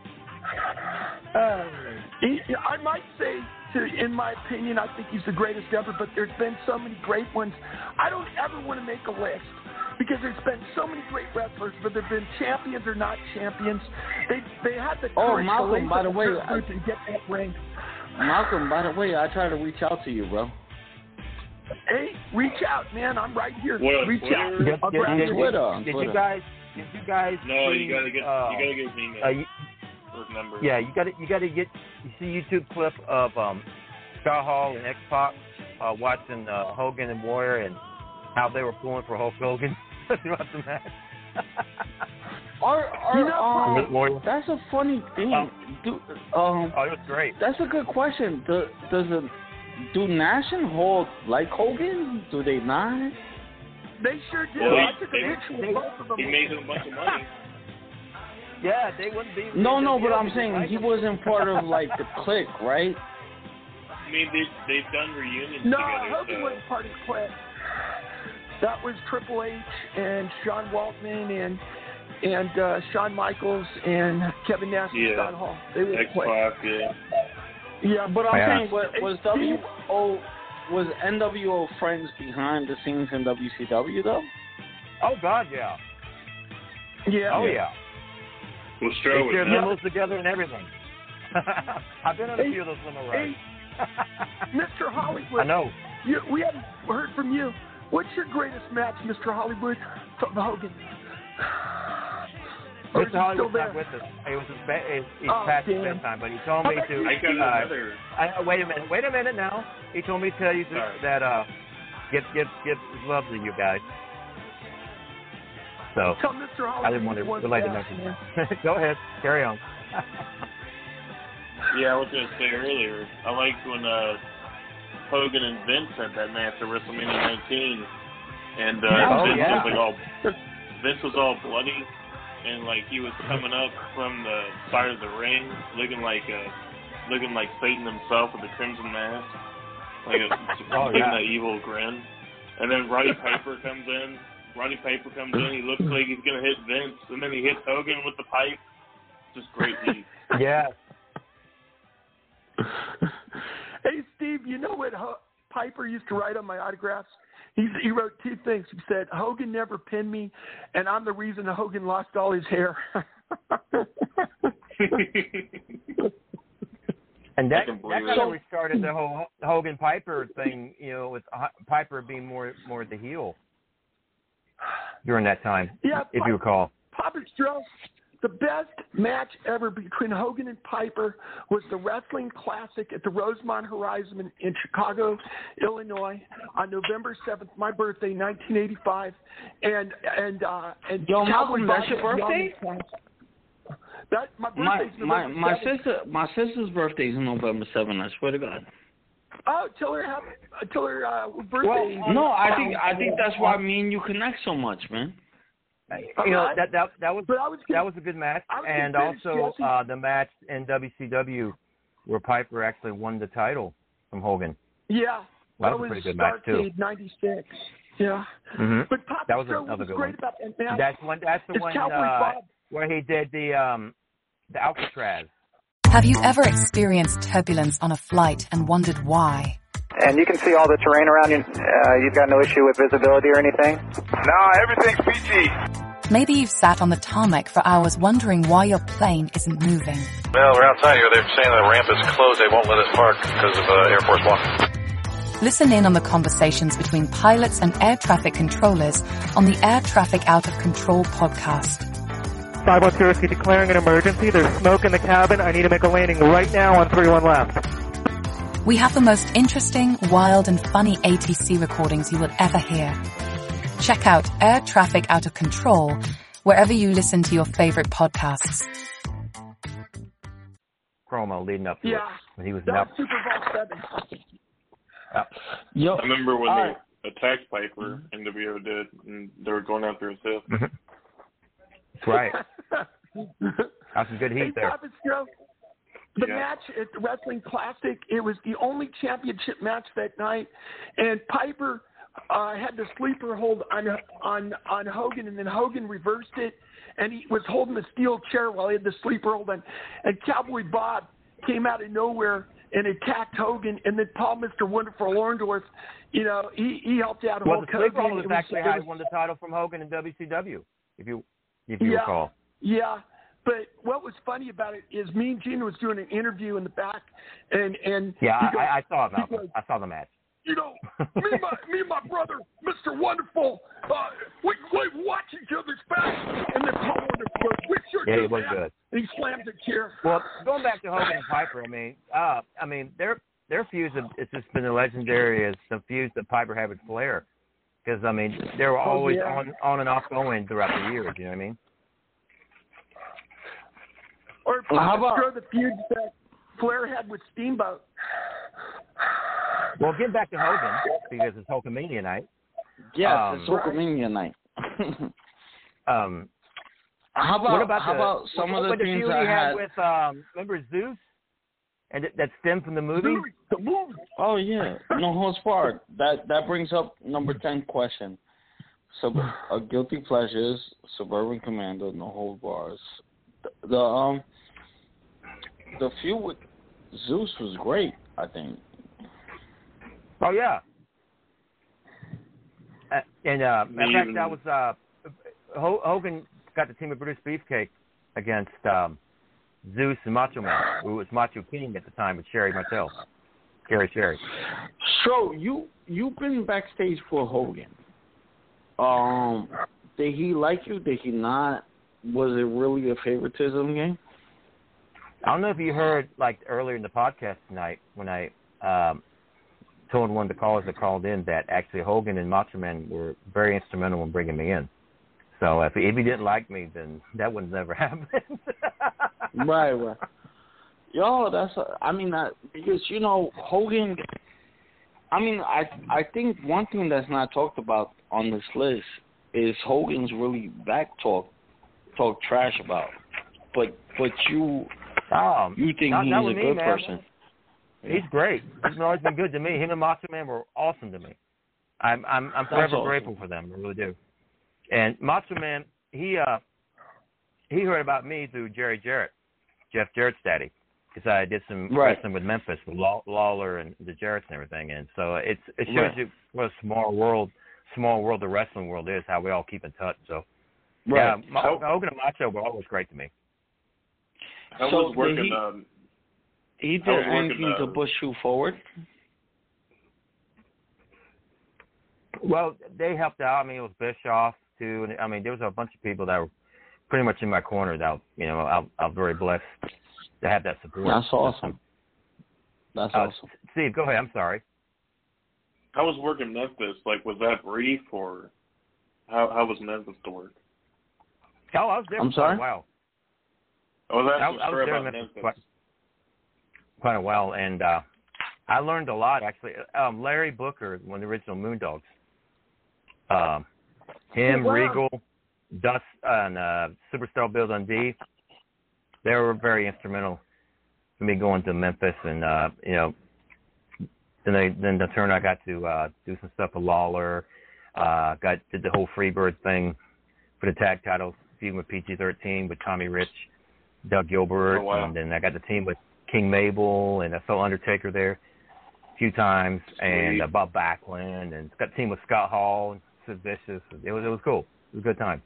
I might say, in my opinion, I think he's the greatest ever, but there's been so many great ones. I don't ever want to make a list. Because there's been so many great wrestlers, but they've been champions or not champions. They had the courage Malcolm, by the way, to get that ring. Malcolm, by the way, I try to reach out to you, bro. Hey, reach out, man. I'm right here. Reach out. Did you guys? No, you gotta get his email or number. Yeah, you gotta get. You see YouTube clip of Scott Hall and X-Pac watching Hogan and Warrior and how they were pulling for Hulk Hogan throughout the match. That's a funny thing. It was great. That's a good question. Do Nash and Hulk like Hogan? Do they not? They sure do. Well, I took a picture with both of them. He made him a bunch of money. Yeah, they wouldn't be. No, but I'm saying he wasn't part of like the clique, right? mean, they've done reunions No, together. Hogan So. wasn't part of the Clique. That was Triple H and Sean Waltman and Shawn Michaels and Kevin Nash and Scott Hall. They were X-Pac, yeah. Yeah, but I'm saying, was NWO friends behind the scenes in WCW though? Oh God, yeah. Yeah. Oh yeah. Well, They shared limos together and everything. I've been on a few of those limo rides. Mr. Hollywood. I know. We haven't heard from you. What's your greatest match, Mr. Hollywood? From Hogan. Mr. Hollywood's not with us. It was he's past his bedtime, but he told me to. I got another. Wait a minute now. He told me to tell you that get his love to you guys. So tell Mr. Hollywood I didn't want to relate to mention. Go ahead, carry on. Yeah, I was going to say earlier, I liked when Hogan and Vince had that match at WrestleMania 19, and Vince was all bloody, and like he was coming up from the side of the ring, looking like Satan himself with the crimson mask, giving that evil grin. And then Roddy Piper comes in. He looks like he's gonna hit Vince, and then he hits Hogan with the pipe. Just great heat. Yeah. Hey, Steve, you know what Piper used to write on my autographs? He wrote two things. He said, Hogan never pinned me, and I'm the reason Hogan lost all his hair. And that kind of restarted the whole Hogan-Piper thing, with Piper being more the heel during that time, if you recall. Papa Strauss, the best match ever between Hogan and Piper was the Wrestling Classic at the Rosemont Horizon in Chicago, Illinois, on November 7th, my birthday, 1985. And Yo, Malcolm, that's your birthday? My birthday's November 7th. My sister's birthday is November 7th. I swear to God. Oh, tell her birthday. Well, no, I think that's why me and you connect so much, man. That was a good match, and also the match in WCW where Piper actually won the title from Hogan. Yeah, that was a pretty good match too. '96. Yeah, but Papa that was Joe another good great one. About that match. That's the one where he did the Alcatraz. Have you ever experienced turbulence on a flight and wondered why? And you can see all the terrain around you. You've got no issue with visibility or anything? No, everything's PG. Maybe you've sat on the tarmac for hours wondering why your plane isn't moving. Well, we're outside here. They're saying the ramp is closed. They won't let us park because of Air Force One. Listen in on the conversations between pilots and air traffic controllers on the Air Traffic Out of Control podcast. 512 Whiskey declaring an emergency. There's smoke in the cabin. I need to make a landing right now on 31 left. We have the most interesting, wild, and funny ATC recordings you will ever hear. Check out Air Traffic Out of Control wherever you listen to your favorite podcasts. Promo leading up to it when he was Super Bowl 7. I remember when they attacked Piper, NWO did, and they were going after his hip. That's right. That's some good heat there. The match at the Wrestling Classic, it was the only championship match that night, and Piper had the sleeper hold on Hogan, and then Hogan reversed it, and he was holding the steel chair while he had the sleeper hold on, and Cowboy Bob came out of nowhere and attacked Hogan, and then Paul Mr. Wonderful Orndorff, he helped out Hulk Hogan. The sleeper hold was actually how he won the title from Hogan in WCW, if you recall. Yeah. But what was funny about it is me and Gina was doing an interview in the back, and I saw it. I saw the match. Me and my brother, Mr. Wonderful, we watch each other's back, and then Paul Wonderful, we sure he was good. And he slammed the chair. Well, going back to Hogan and Piper, I mean, their fuse it's just been as legendary as the fuse that Piper had with Flair, because I mean they were always on and off going throughout the years. You know what I mean? Or how about the feuds that Flair had with Steamboat? Well, getting back to Hogan, because it's Hulkamania night. Yes, it's Hulkamania night. How about some of the things I had with remember Zeus And that stemmed from the movie? The movie. Oh, yeah. No holds barred. That brings up number 10 question. Guilty pleasures, Suburban Commando, no hold bars. The feud with Zeus was great, I think. Oh, yeah. In fact, that was Hogan got the team of British Beefcake against Zeus and Macho Man, who was Macho King at the time with Sherry Martel. Sherry. So you've been backstage for Hogan. Did he like you? Did he not? Was it really a favoritism game? I don't know if you heard like earlier in the podcast tonight when I told one of the callers that called in that actually Hogan and Macho Man were very instrumental in bringing me in. So if he didn't like me, then that would never happen. Right. Yo, because, you know, Hogan, I think one thing that's not talked about on this list is Hogan's really back talk trash about. But you think he's a good person. He's great. He's always been good to me. Him and Macho Man were awesome to me. I'm forever grateful for them. I really do. And Macho Man, he heard about me through Jerry Jarrett, Jeff Jarrett's daddy, because I did some wrestling with Memphis with Lawler and the Jarretts and everything. And so it shows you what a small world the wrestling world is, how we all keep in touch. So yeah, Hogan and Macho were always great to me. I was working. He did anything to push you forward? Well, they helped out. I mean, it was Bischoff too, and I mean, there was a bunch of people that were pretty much in my corner. That I'm very blessed to have that support. That's awesome. That's awesome. Steve, go ahead. I'm sorry. How was working Memphis? Like, was that brief or how was Memphis to work? Oh, I was there. I'm sorry. Wow. I was there about in Memphis Memphis. Quite a while, and I learned a lot actually. Larry Booker, one of the original Moondogs. Him, Regal, Dust, and Superstar Bill Dundee. They were very instrumental for me going to Memphis, and then the turn I got to do some stuff with Lawler. Did the whole Freebird thing for the tag titles, feuding with PG-13 with Tommy Rich, Doug Gilbert, and then I got the team with King Mabel, and I saw Undertaker there a few times, and Bob Backlund, and got a team with Scott Hall and Sid Vicious. It was cool. It was a good time.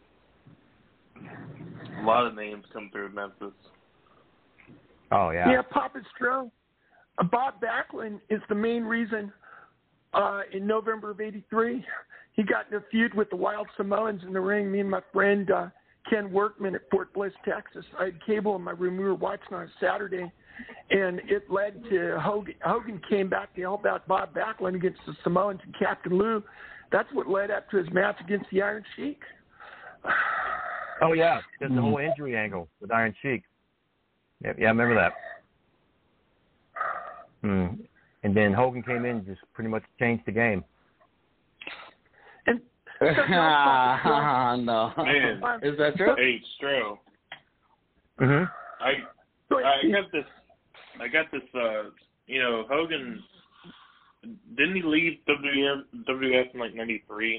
A lot of names come through Memphis. Oh, yeah. Yeah, Papa Stro. Bob Backlund is the main reason in November of '83 he got in a feud with the Wild Samoans in the ring. Me and my friend Ken Workman at Fort Bliss, Texas. I had cable in my room. We were watching on a Saturday, and it led to Hogan came back to help out Bob Backlund against the Samoans and Captain Lou. That's what led up to his match against the Iron Sheik. Oh, yeah. Just the whole injury angle with Iron Sheik. Yeah, I remember that. And then Hogan came in and just pretty much changed the game. And no. Man, is that true? Hey, Stro. Mhm. I got this. Hogan, didn't he leave WWF in like '93?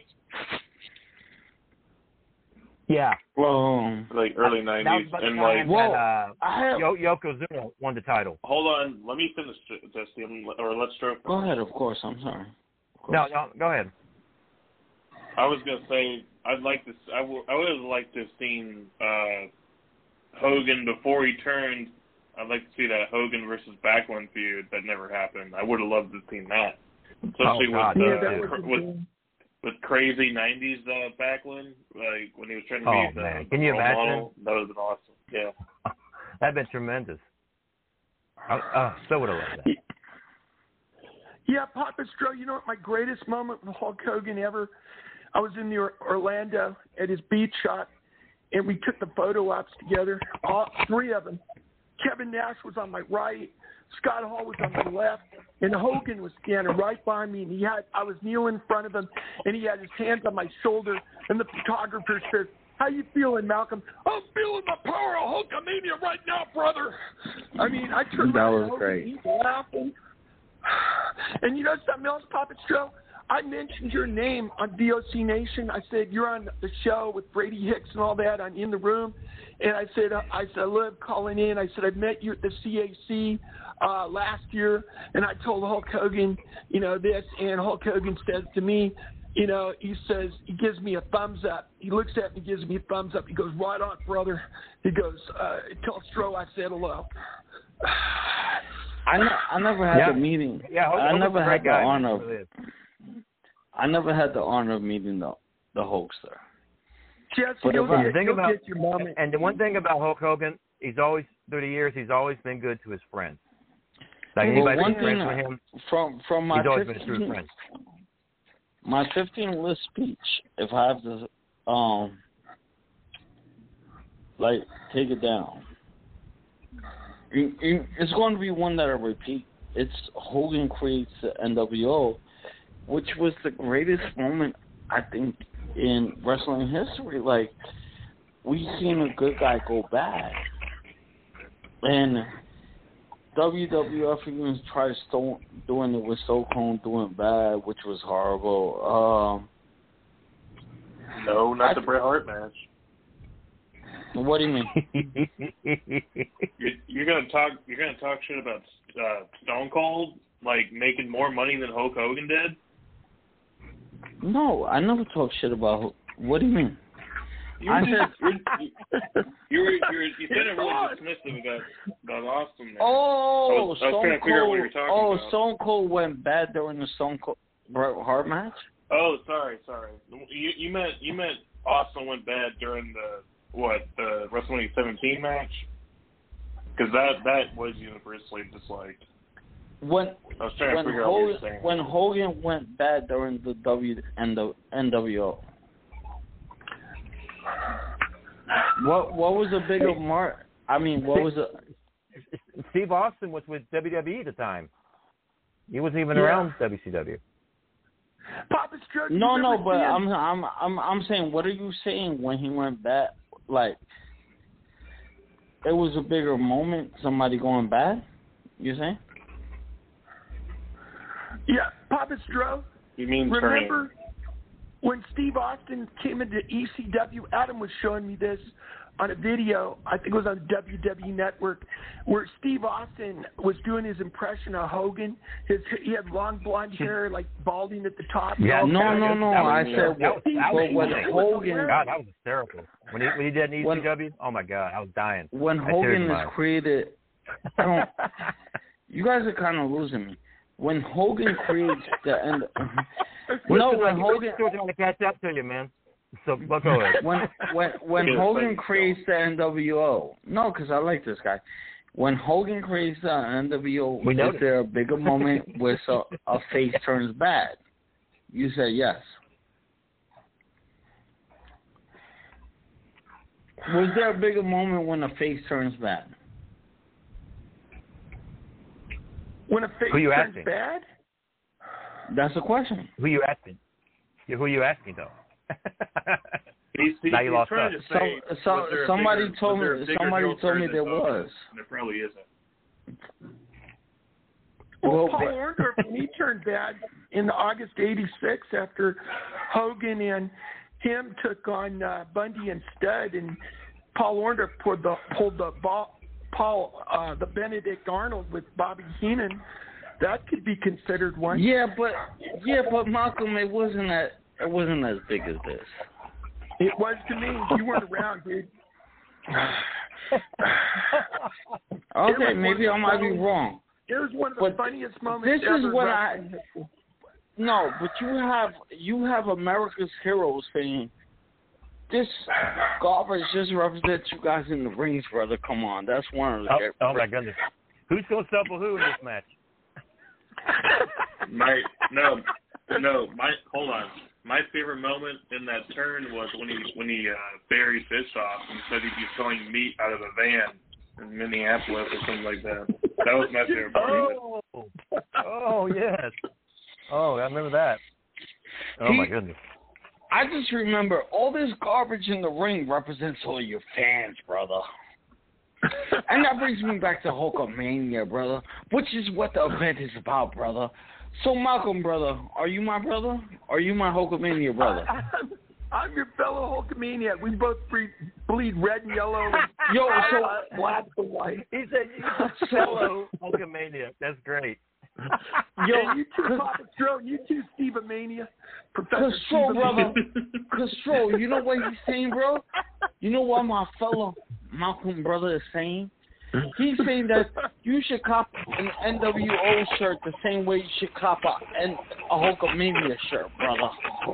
Yeah. Well, like early '90s, and like Yokozuna won the title. Hold on, let me finish, Jesse, or let's Stro. Go ahead. Of course, I'm sorry. No, go ahead. I was gonna say I would have liked to have seen Hogan before he turned. I'd like to see that Hogan versus Backlund feud that never happened. I would have loved to have seen that, especially with crazy '90s Backlund, like when he was trying to be Can you imagine? Model. That would have been awesome. Yeah, that'd been tremendous. So would have loved that. Yeah, Papa Stro, you know what my greatest moment with Hulk Hogan ever? I was in Orlando at his beach shot, and we took the photo ops together, all three of them. Kevin Nash was on my right, Scott Hall was on my left, and Hogan was standing right behind me, and I was kneeling in front of him, and he had his hands on my shoulder, and the photographer says, "How you feeling, Malcolm?" "I'm feeling the power of Hulkamania right now, brother." I mean, I turned That around was great. and he's laughing. And you know something else, Papa Stro? I mentioned your name on VOC Nation. I said, you're on the show with Brady Hicks and all that. I'm in the room. And I said, I love calling in. I said, I met you at the CAC last year. And I told Hulk Hogan, you know, this. And Hulk Hogan says to me, you know, he says, he gives me a thumbs up. He looks at me, gives me a thumbs up. He goes, right on, brother. He goes, tell Stro I said hello. I never had the meeting. Yeah, I never had the honor. Really I never had the honor of meeting the Hulkster. Jesse, but you'll get your moment. And the one thing about Hulk Hogan, he's always, through the years, he's always been good to his friends. Like anybody been friends with him, from my he's always been a true friend. My 15-list speech, if I have to, take it down. It's going to be one that I repeat. It's Hogan creates the NWO, which was the greatest moment, I think, in wrestling history. Like, we've seen a good guy go bad. And WWF even tried doing it with Stone Cold doing bad, which was horrible. No, not the Bret Hart match. What do you mean? You're gonna talk shit about Stone Cold, like making more money than Hulk Hogan did? No, I never talk shit about. What do you mean? You said really dismissive about Austin. There. Oh, I was trying to figure out what you were talking about. Stone Cold went bad during the Stone Cold Bret Hart match. Oh, sorry. You meant Austin went bad during the WrestleMania 17 match? Because that was universally disliked. I was trying to figure out what you were saying. When Hogan went bad during the NWO. What was a bigger mark? I mean, what was a? Steve Austin was with WWE at the time. He wasn't even around WCW. Papa Stro, No, but I'm saying, what are you saying when he went bad? Like, it was a bigger moment. Somebody going bad. You saying? Yeah, Papa Stro. You mean remember when Steve Austin came into ECW? Adam was showing me this on a video. I think it was on the WWE Network, where Steve Austin was doing his impression of Hogan. He had long blonde hair, like balding at the top. Yeah, no. I said, when Hogan. God, that was hysterical. When he did an ECW, oh my God, I was dying. When Hogan is created, you guys are kind of losing me. When Hogan creates the end. When Hogan still trying to catch up to you, man. So go ahead. When Hogan creates the NWO, no, because I like this guy. When Hogan creates the NWO, is there a bigger moment where a face turns bad? You said yes. Was there a bigger moment when a face turns bad? When a face turns bad? That's the question. Who you asking? Who you asking though? Now you lost trying to say, somebody told me there was. There probably isn't. Well, Paul Orndorff, when he turned bad in August '86 after Hogan and him took on Bundy and Studd, and Paul Orndorff pulled the Benedict Arnold with Bobby Heenan. That could be considered one. Yeah, but Malcolm, it wasn't as big as this. It was to me. You weren't around, dude. Okay, maybe I might be wrong. It was one of the funniest moments. This is what No, but you have America's heroes saying this garbage just represents you guys in the rings, brother. Come on, that's one of the. Oh my goodness, who's gonna stumble who in this match? Hold on. My favorite moment in that turn was when he buried Bischoff and said he'd be selling meat out of a van in Minneapolis or something like that. That was my favorite moment. Oh yes. Oh, I remember that. Oh my goodness. I just remember all this garbage in the ring represents all your fans, brother. And that brings me back to Hulkamania, brother, which is what the event is about, brother. So, Malcolm, brother, are you my brother? Are you my Hulkamania brother? I'm your fellow Hulkamania. We both bleed red and yellow. Yo, so black and white. He said you fellow Hulkamania. That's great. Yo, and you too, Papa Stro. You too, Steve-a-mania. Professor Stro, brother. Stro, you know what he's saying, bro? You know what my fellow Malcolm brother is saying? He's saying that you should cop an NWO shirt the same way you should cop a Hulkamania shirt, brother.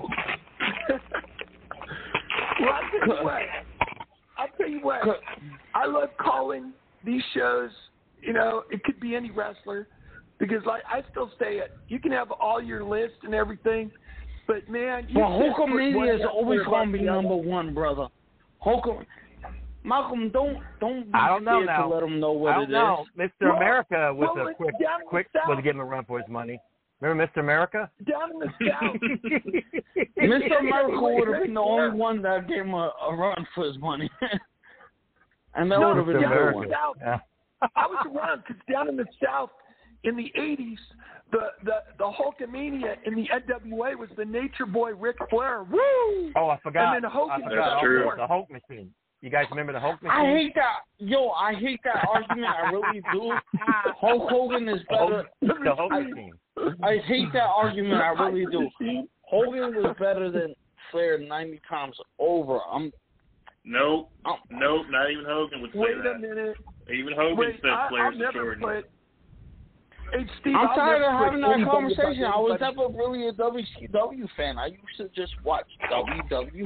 Well, I'll tell you what. I love calling these shows. You know, it could be any wrestler. Because, like, I still say it. You can have all your list and everything, but, man, you Hulkamania is always going to be number one, brother. Malcolm, don't be scared to let him know what it is. Mr. America was quick was giving a run for his money. Remember Mr. America? Down in the South. Mr. America would have been the only one that gave him a run for his money. And that would have been the other one. Yeah. I was around because down in the South, in the 80s, the Hulkamania in the NWA was the Nature Boy Ric Flair. Woo! Oh, I forgot. And then Hogan. That's true. The Hulk machine. You guys remember the Hulk machine? I hate that. Yo, I hate that argument. I really do. Hulk Hogan is better. The Hulk machine. I hate that argument. I really do. Hogan was better than Flair 90 times over. Nope, not even Hogan would say that. Wait a minute. Even Hogan said Flair's Jordan. Hey, Steve, I'm tired of having that conversation. I was never really a WCW fan. I used to just watch WW.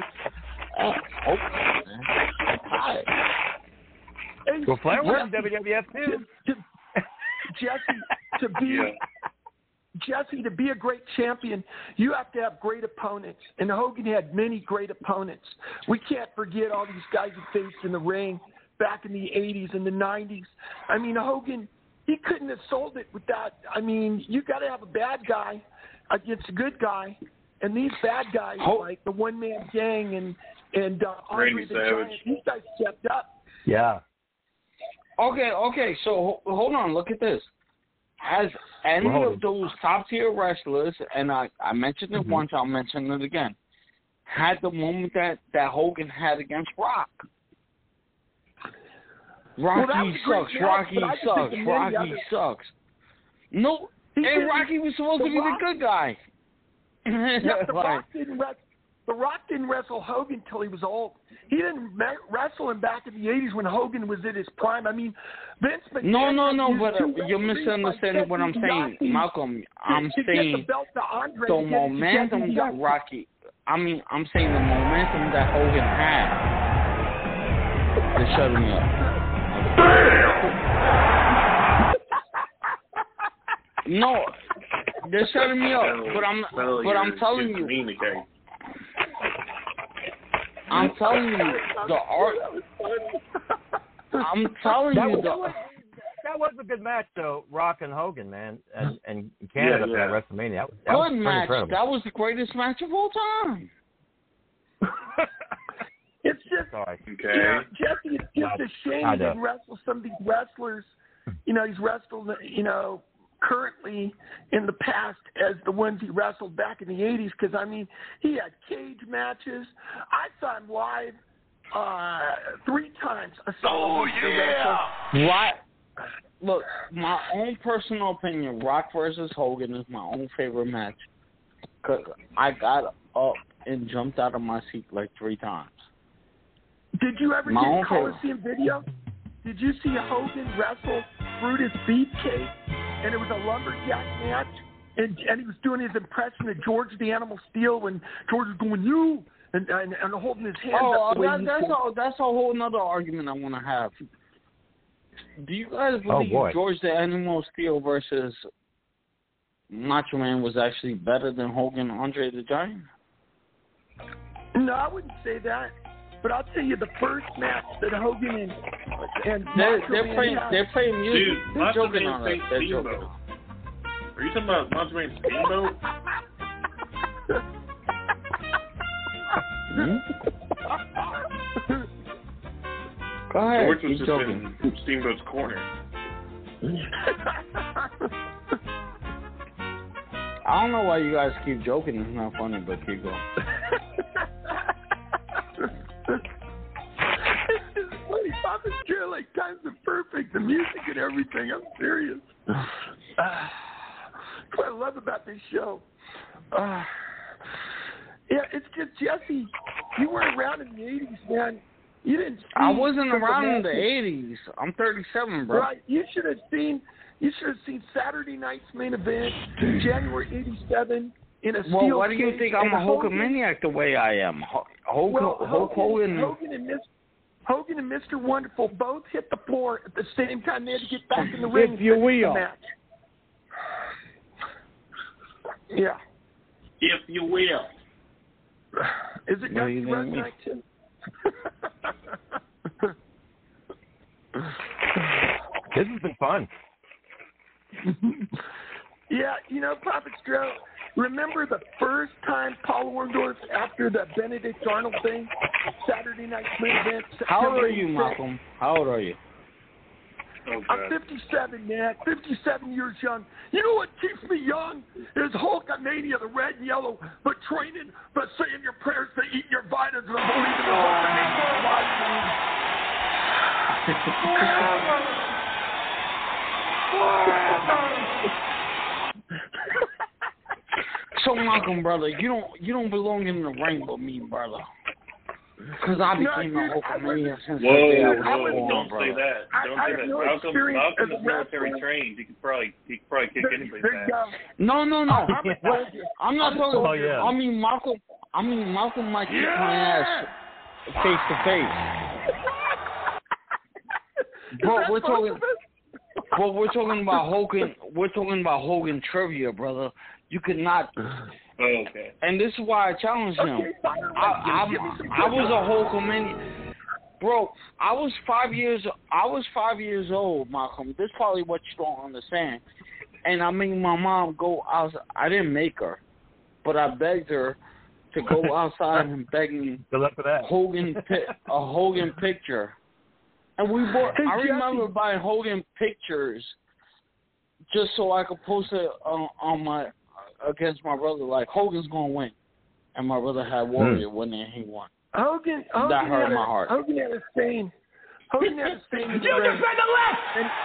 Well, Flair was in WWF too. Jesse, to be a great champion, you have to have great opponents. And Hogan had many great opponents. We can't forget all these guys he faced in the ring back in the 80s and the 90s. I mean, Hogan, he couldn't have sold it without, I mean, you got to have a bad guy against a good guy. And these bad guys, like the one-man gang and Andre the Giant, these guys stepped up. Yeah. Okay, so hold on, look at this. Has any of those top-tier wrestlers, and I mentioned it once, I'll mention it again, had the moment that Hogan had against Rock? Rocky sucks. No, and Rocky was supposed to be the good guy. Yeah, The Rock didn't wrestle Hogan until he was old. He didn't wrestle him back in the 80s when Hogan was at his prime. I mean, Vince McMahon... No, but you're misunderstanding what I'm saying, Malcolm. I'm saying the momentum that Rocky... I'm saying the momentum that Hogan had. They're shutting me up. No, they're shutting me up, but I'm telling you. I'm telling you the art. I'm telling you that was a good match though, Rock and Hogan, man, and Canada at WrestleMania. That was match. Incredible. That was the greatest match of all time. It's just, Jesse, it's just a shame he didn't wrestle some of these wrestlers. You know, he's wrestled, currently in the past as the ones he wrestled back in the 80s, because, I mean, he had cage matches. I saw him live 3 times. What? Look, my own personal opinion, Rock versus Hogan is my own favorite match. Cause I got up and jumped out of my seat like 3 times. Did you ever get Coliseum video? Did you see Hogan wrestle Brutus Beefcake? And it was a lumberjack match, and he was doing his impression of George the Animal Steel when George was going, you, and holding his hands up. That's a whole nother argument I want to have. Do you guys believe George the Animal Steel versus Macho Man was actually better than Hogan and Andre the Giant? No, I wouldn't say that. But I'll tell you, the first match that Hogan and they're playing music. Dude, they're joking on us. They're joking. Are you talking about Macho Man Steamboat? Go ahead. George was just in Steamboat's corner. I don't know why you guys keep joking. It's not funny, but keep going. It's just funny. Papa's Joe, like, times are perfect. The music and everything. I'm serious. That's what I love about this show. Yeah, it's just, Jesse, you weren't around in the 80s, man. You didn't see I wasn't around in the 80s. I'm 37, bro. Right. You should have seen Saturday night's main event, January '87, in a steel Well, why do you cage, think I'm a Hogan, Hulkamaniac the way I am? Hulk Hogan. Hogan and Mr. Wonderful both hit the floor at the same time. They had to get back in the ring. If you will. Match. Yeah. If you will. Is it Dusty Rhodes night too? This has been fun. Yeah, you know, Papa Stroh, remember the first time Paul Orndorff, after the Benedict Arnold thing, Saturday night's main event? How old are you, Malcolm? How old are you? Oh, I'm 57, man. 57 years young. You know what keeps me young? Is Hulkamania, the red and yellow, but training, but saying your prayers, but eating your vitamins, and believing in Hulkamania. So, Malcolm, brother, you don't belong in the ring with me, brother. Because I became a Hulkamania since the day I was born, don't brother. say that. Don't say that. Malcolm is military trained. He could probably kick anybody's ass. No. I'm not talking. Oh, yeah. I mean, Malcolm might kick my ass face to face. But we're talking about Hogan. We're talking about Hogan trivia, brother. You could not. Okay. And this is why I challenged him. I was a Hulkamania, bro. I was 5 years old, Malcolm. This is probably what you don't understand. And I made my mom go out. I didn't make her, but I begged her to go outside and beg me a Hogan picture. And we bought. I remember buying Hogan pictures just so I could post it on my against my brother. Like, Hogan's gonna win, and my brother had Warrior winning, and he won. Hogan that hurt my heart. Hogan had a stain. Hogan had a stain in the You ring. defend the left.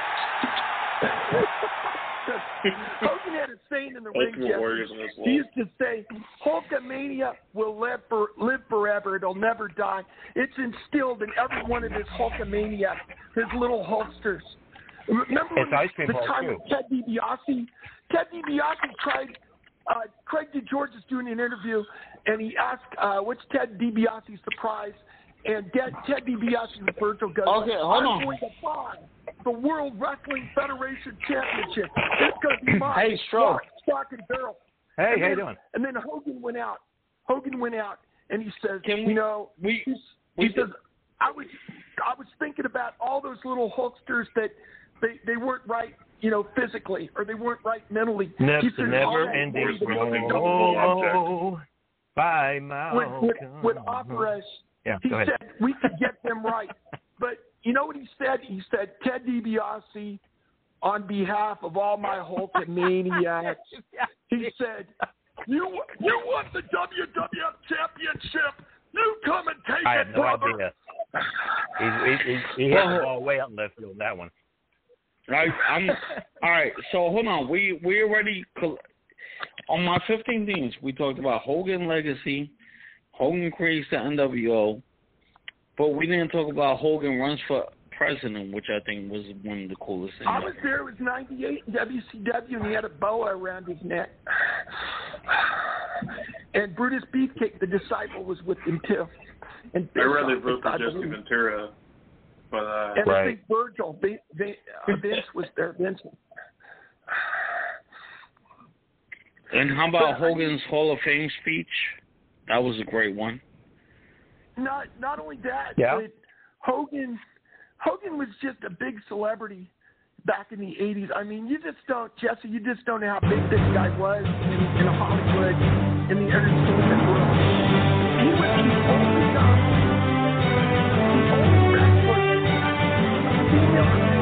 Hogan had a saying in the ring, Jesse. He used to say, Hulkamania will live forever. It'll never die. It's instilled in every one of his Hulkamania, his little Hulksters. Remember the time of Ted DiBiase? Ted DiBiase tried, Craig DeGeorge is doing an interview, and he asked, what's Ted DiBiase's surprise? And Ted DiBiase Roberto goes, okay, hold on. I'm going to buy the World Wrestling Federation Championship. It's going to be mine. Hey, Stroke. Stock and barrel. Hey, how you doing? And then Hogan went out, and he says, he says, I was thinking about all those little Hulksters that they weren't right, physically, or they weren't right mentally. Never ending roll by Malcolm. With Operas, he said we could get them right. But you know what he said? He said, Ted DiBiase, on behalf of all my Hulkamaniacs, he said, you want the WWF Championship? You come and take I have it, no brother. idea. He hit the ball way out in left field, that one. All right, so hold on. We already, on my 15 things, we talked about Hogan legacy, Hogan creates the NWO, but we didn't talk about Hogan runs for president, which I think was one of the coolest things. I was there. It was 98 in WCW, and he had a boa around his neck. And Brutus Beefcake, the disciple, was with him, too. And I'd rather vote for Jesse Ventura. But, and I think Virgil, Vince was there. Vincent. And how about Hogan's Hall of Fame speech? That was a great one. Not only that, but Hogan was just a big celebrity back in the 80s. I mean, Jesse, you just don't know how big this guy was in Hollywood, in the entertainment world. He was the only wrestler, female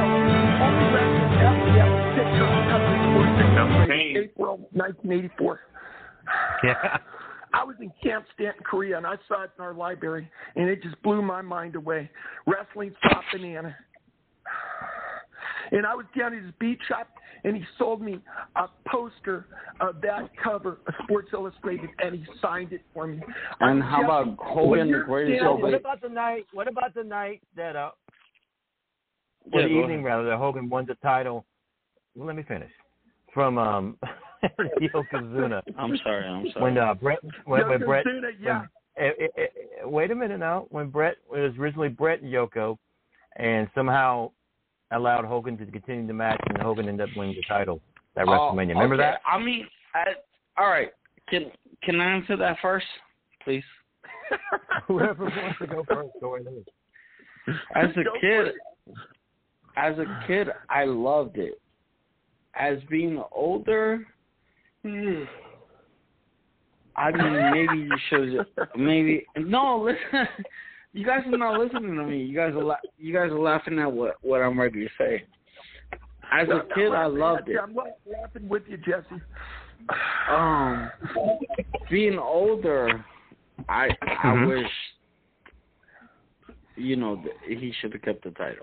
1984. Yeah. I was in Camp Stanton, Korea, and I saw it in our library, and it just blew my mind away. Wrestling Top Banana. And I was down at his beat shop, and he sold me a poster of that cover of Sports Illustrated, and he signed it for me. And how about Hogan, the greatest show? What about the night that the evening rather that Hogan won the title? Well, let me finish. From Yokozuna. I'm sorry. When Brett, Yokozuna, yeah. Wait a minute now. When Brett, it was originally Brett and Yoko, and somehow allowed Hogan to continue the match, and Hogan ended up winning the title at WrestleMania. Remember that? I mean, all right. Can I answer that first, please? Whoever wants to go first, go ahead. As a kid, I loved it. As being older, I mean, maybe you should. Maybe no. Listen, you guys are not listening to me. You guys are laughing at what I'm ready to say. As a kid, I loved it. I'm laughing with you, Jesse. Being older, I wish, he should have kept the title.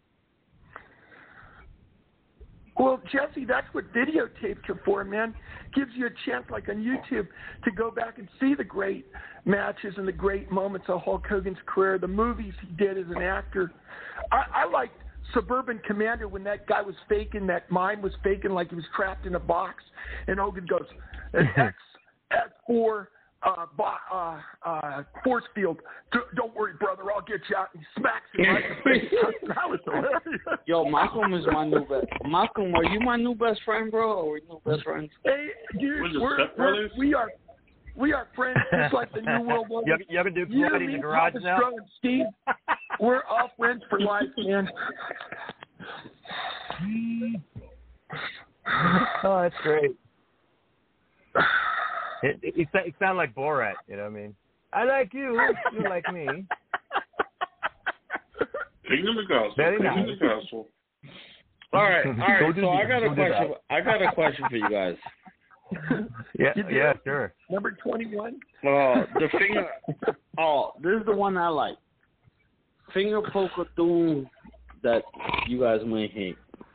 Well, Jesse, that's what videotapes are for, man. Gives you a chance, like on YouTube, to go back and see the great matches and the great moments of Hulk Hogan's career, the movies he did as an actor. I liked Suburban Commander when that guy was faking, that mime was faking like he was trapped in a box, and Hogan goes, X4, force field. Don't worry, brother, I'll get you out. And he smacks him right in the face. That was hilarious. Yo, Malcolm is my new best. Malcolm, are you my new best friend, bro? Or are we new best friends? Hey, dude, we are friends just like the New World Order. You ever do comedy in the garage now? And Steve, we're all friends for life, man. Oh, that's great. It sounds like Borat, you know what I mean? I like you, you like me. Very nice. All right. So I got a question for you guys. Yeah, sure. Number 21. The finger. This is the one I like. Finger poke of doom that you guys may hate.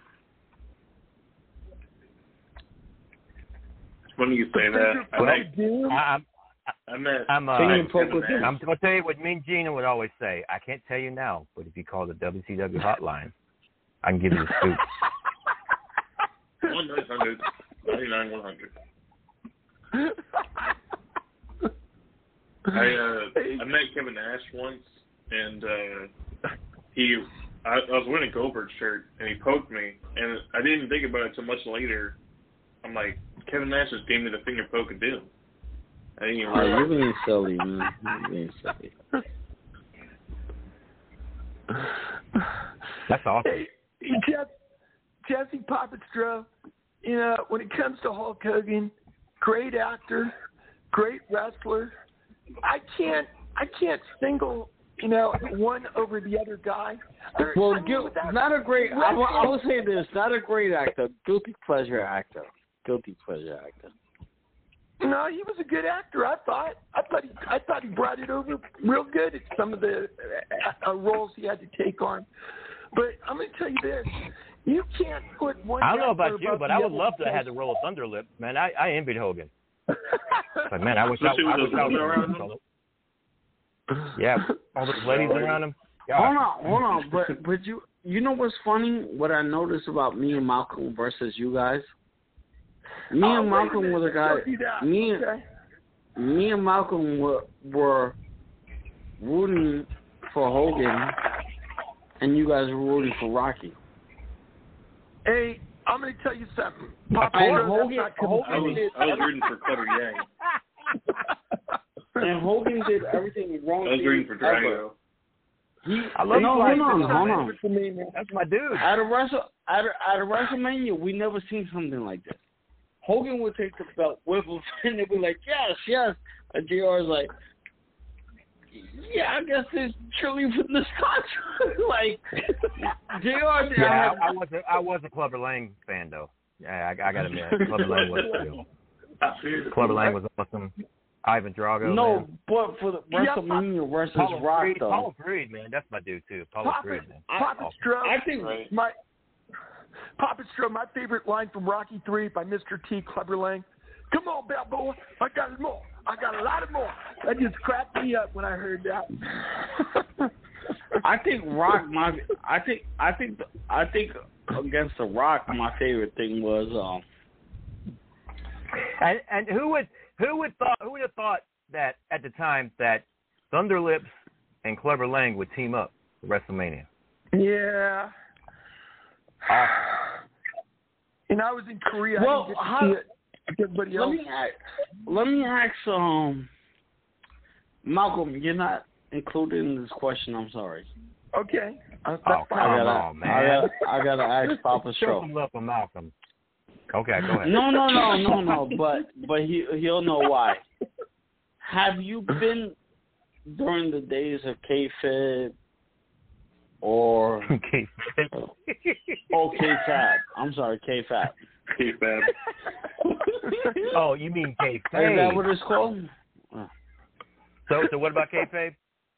When you say that, I'm going to tell you what me and Gina would always say. I can't tell you now, but if you call the WCW hotline, I can give you the scoop. 1-900-99-100. I met Kevin Nash once, and I was wearing a Goldberg shirt, and he poked me, and I didn't think about it until much later. I'm like, Kevin Nash just gave me the finger poke of doom. I didn't even you're being silly, man. You're being silly. That's awesome. Hey, Jesse Papastro, when it comes to Hulk Hogan, great actor, great wrestler. I can't single one over the other guy. Well, not a great. I will say this: not a great actor, guilty pleasure actor. No, he was a good actor. I thought he brought it over real good at some of the roles he had to take on. But I'm going to tell you this: you can't put one. I don't know about you, but I would love to have had the role of Thunderlip. Man, I envied Hogan. But man, I wish I was around. Yeah, all those ladies around him. God. Hold on, but you know what's funny? What I noticed about me and Malcolm versus you guys. Me and Malcolm were the guy. Me and Malcolm were rooting for Hogan, and you guys were rooting for Rocky. Hey, I'm going to tell you something. I was rooting for Clubber Yang. And Hogan did everything wrong. I was rooting for Drago. Hold on. That's my dude. At a WrestleMania, we never seen something like this. Hogan would take the belt with him, and they'd be like, yes. And JR's like, yeah, I guess it's truly for this contract. Like, JR. Yeah, I was a Clubber Lang fan, though. Yeah, I got to admit, Clubber Lang was too. Clubber Lang was awesome. Ivan Drago. No, man. But for the WrestleMania versus Rock, though. Paulo Creed, man, that's my dude too. Paulo Creed, man. Papa Stro. I think Papa Stro. My favorite line from Rocky III by Mr. T. Clubber Lang. Come on, bad boy. I got more. I got a lot of more. That just cracked me up when I heard that. I think Rock. I think against the Rock, my favorite thing was. And who would have thought that at the time that Thunder Lips and Clubber Lang would team up for WrestleMania? Yeah. And I was in Korea. Well, I didn't get to see it. Everybody else. Let me ask Malcolm, you're not included in this question. I'm sorry. Okay. Come on, man. I gotta ask Papa Show Stro. some love for Malcolm. Okay, go ahead. No. But he'll know why. Have you been during the days of kayfabe or K-Fab? I'm sorry, K-Fab. K-Fab. Oh, you mean kayfabe? Is that what it's called? So what about kayfabe?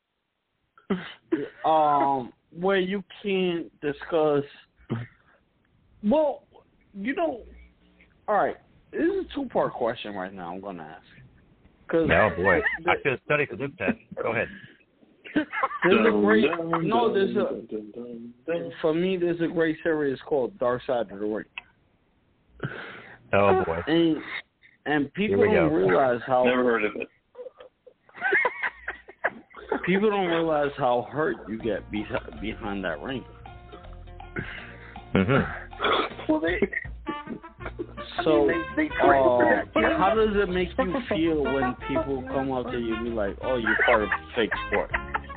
Where you can't discuss. Well, all right. This is a two-part question right now. I'm going to ask. Oh boy, I should have studied for this test. Go ahead. For me, there's a great series called Dark Side of the Ring. Oh boy. And people don't realize how. Never heard of it. People don't realize how hurt you get behind that ring. Mm-hmm. Well, how does it make you feel when people come up to you and be like, "Oh, you're part of fake sport"?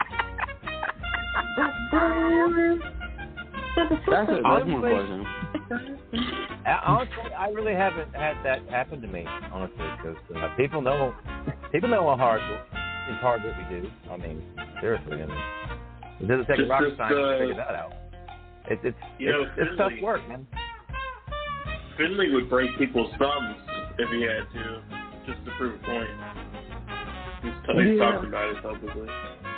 That's my question. Honestly, I really haven't had that happen to me, honestly, because people know how hard what we do. I mean, seriously, it doesn't take a rocket science to figure that out. It's tough work, man. Finley would break people's thumbs if he had to, just to prove a point. He's talked about it publicly.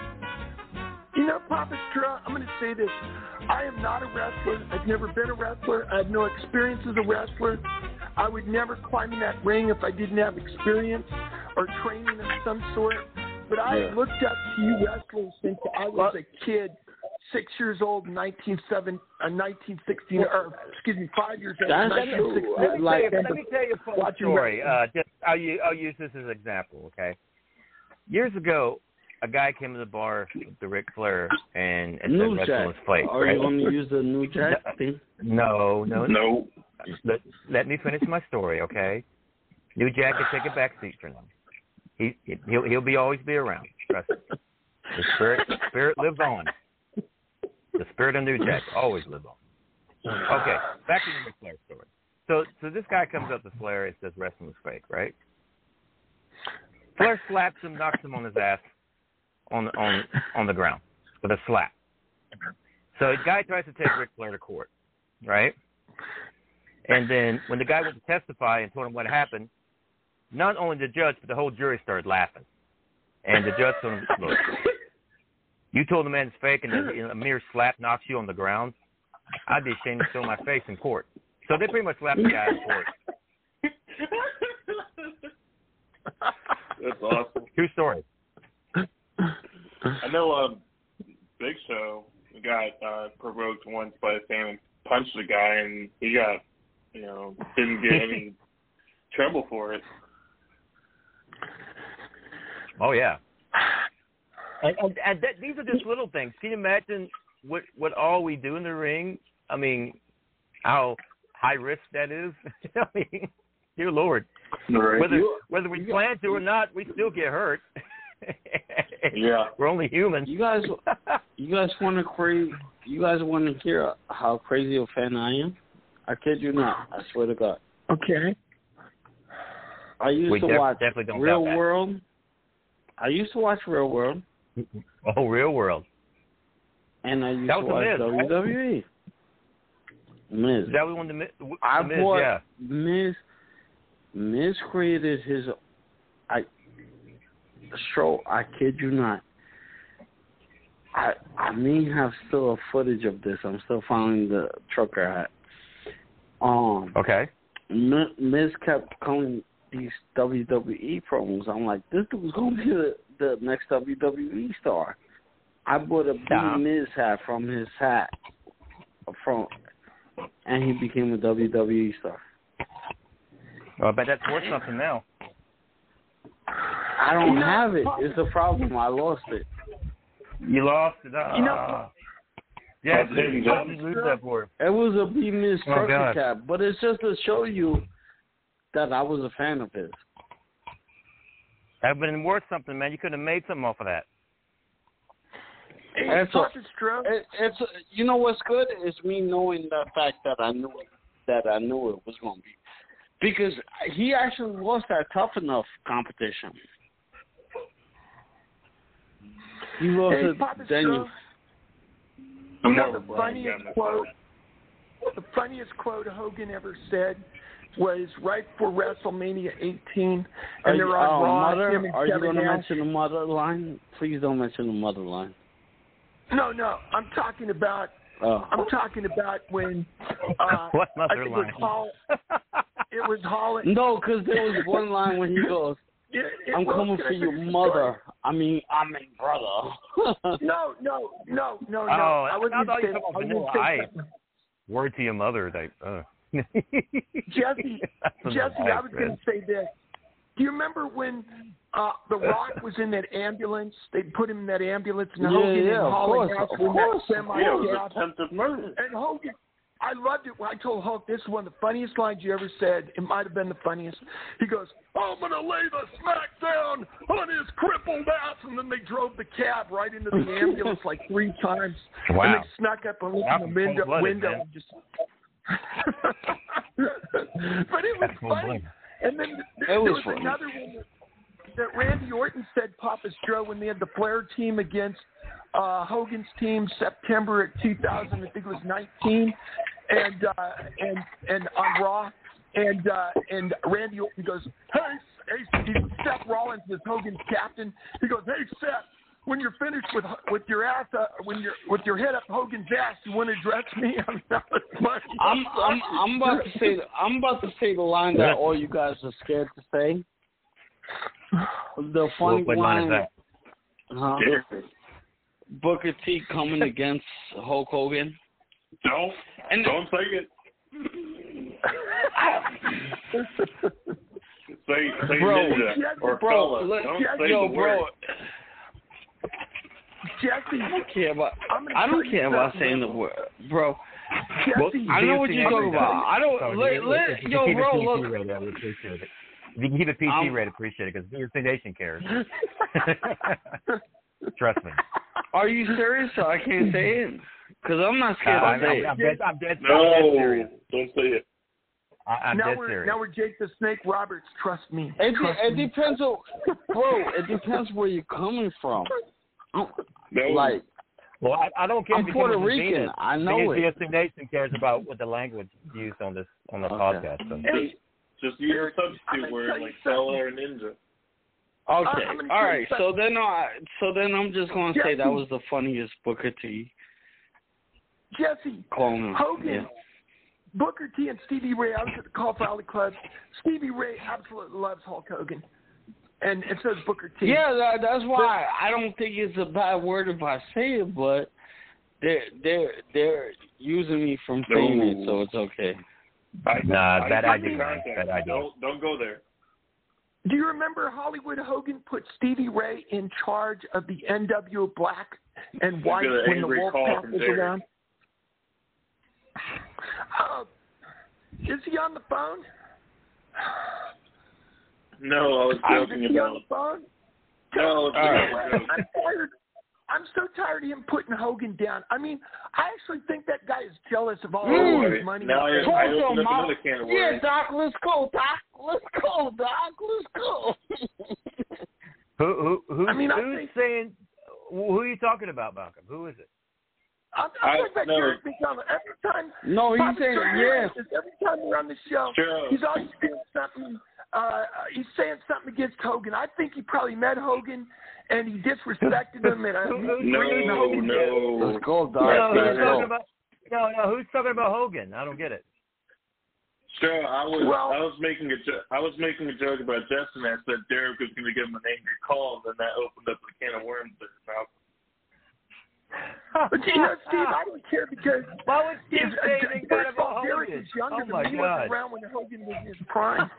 Papa Stro, I'm going to say this. I am not a wrestler. I've never been a wrestler. I have no experience as a wrestler. I would never climb in that ring if I didn't have experience or training of some sort. But I have looked up to you wrestlers since I was a kid, 6 years old in 1960, 5 years old in 1960. Let me tell you a funny story. I'll use this as an example, okay? Years ago, a guy came to the bar with the Ric Flair and said wrestling was fake. Are you going to use the New Jack thing? No. Let me finish my story, okay? New Jack can take a back seat for him. He'll always be around. Trust me. The spirit lives on. The spirit of New Jack always lives on. Okay, back to the Ric Flair story. So this guy comes up to Flair and says wrestling was fake, right? Flair slaps him, knocks him on his ass on the ground with a slap. So the guy tries to take Ric Flair to court, right? And then when the guy went to testify and told him what happened, not only the judge but the whole jury started laughing. And the judge told him, "Look, you told the man it's fake, and then a mere slap knocks you on the ground. I'd be ashamed to show my face in court." So they pretty much slapped the guy in court. That's awesome. True story. I know Big Show got provoked once by a fan and punched the guy, and he got, didn't get any trouble for it. Oh, yeah. And these are just little things. Can you imagine what all we do in the ring? I mean, how high risk that is? I mean, dear Lord. Right. Whether we plan to or not, we still get hurt. Yeah. We're only human. You guys want to hear how crazy a fan I am? I kid you not. I swear to God. Okay. I used to watch Real World. I used to watch Real World. Oh, Real World. And I used to watch WWE. Miz. Is that we wanted Miz, Miz created his. I kid you not. I may have still a footage of this. I'm still finding the trucker hat. Okay. Miz kept calling these WWE promos. I'm like, this dude's gonna be the next WWE star. I bought a big Miz hat from his hat, and he became a WWE star. I bet that's worth something now. I don't have it. It's a problem. I lost it. You lost it. Yeah, you lose that for him. It was a B Miz trucker cap, but it's just to show you that I was a fan of his. That'd been worth something, man. You could have made something off of that. It's you know what's good? It's me knowing the fact that I knew it was going to be. Because he actually lost that Tough Enough competition. He lost it. Daniel. You know the funniest quote Hogan ever said was right for WrestleMania 18, and they're on Raw. Are you going to mention the mother line? Please don't mention the mother line. No, I'm talking about. I'm talking about when. What mother line? It was Holland. No, because there was one line when he goes, "I'm coming for your mother." I mean brother. No. Oh, I wasn't saying Vanilla Word to your mother. Jesse, I was going to say this. Do you remember when The Rock was in that ambulance? They put him in that ambulance, and Hogan and Holly asked him that semi-gas. Attempted murder. And Hogan, I loved it when I told Hulk this is one of the funniest lines you ever said. It might have been the funniest. He goes, "I'm going to lay the smack down on his crippled ass," and then they drove the cab right into the ambulance like 3 times. Wow. And they snuck up and opened the window. And just... But it was funny. And then there was another one that Randy Orton said Papa Stro when they had the Flair team against Hogan's team September of 2000, I think it was 19, and on Raw, and Randy Orton goes, "Hey, Seth Rollins is Hogan's captain." He goes, "Hey, Seth, when you're finished with your ass, with your head up Hogan's ass, you want to address me?" I'm about to say the line that all you guys are scared to say. The funny what line is that? Booker T coming against Hulk Hogan. Don't say it. say bro, ninja or fella. Don't say the word. Jesse, I don't care about saying the word, bro. Jesse, I know what you're talking about. I don't. Yo, bro, look. If you can keep it PG rate, appreciate it, because VOC Nation cares. Trust me. Are you serious? So I can't say it? Because I'm not scared to say it. I'm dead serious. Don't say it. I'm dead serious. Now we're Jake the Snake Roberts. Trust me. It depends on, bro. It depends where you're coming from. Like, well, I don't care. I'm Puerto Rican. I know it. VOC Nation cares about what the language used on the podcast. So. Hey, just use a substitute word like fella or ninja. Okay. All right. So then I'm just going to say that was the funniest Booker T. Jesse, Hogan, Booker T, and Stevie Ray. I was at the Call for Alley Club. Stevie Ray absolutely loves Hulk Hogan, and so does Booker T. Yeah, that's why I don't think it's a bad word if I say it, but they're using me from saying it, so it's okay. Bad idea. Don't go there. Do you remember Hollywood Hogan put Stevie Ray in charge of the NWO Black and White when the Wolfpack was around? Is he on the phone? No, I was joking about. Is he on the phone? No, I'm tired. I'm so tired of him putting Hogan down. I mean, I actually think that guy is jealous of all his money. Now I opened up another can of worms. Yeah, Doc, let's go, Doc. Let's go, Doc. Let's go. Who's saying? Who are you talking about, Malcolm? Who is it? I'm talking about Derek McDonald. Every time. No, he's saying yes. Every time we're on the show, Sure. he's always doing something. He's saying something against Hogan. I think he probably met Hogan and he disrespected him. And No. Let's go, Doc. No. Who's talking about Hogan? I don't get it. Sure, I was making a joke about Justin. I said Derek was going to give him an angry call, and then that opened up a can of worms in his mouth. But you know, Steve, I don't care because why would Steve say anything bad about Derek Hogan? is younger than me. He wasn't around when Hogan was in his prime.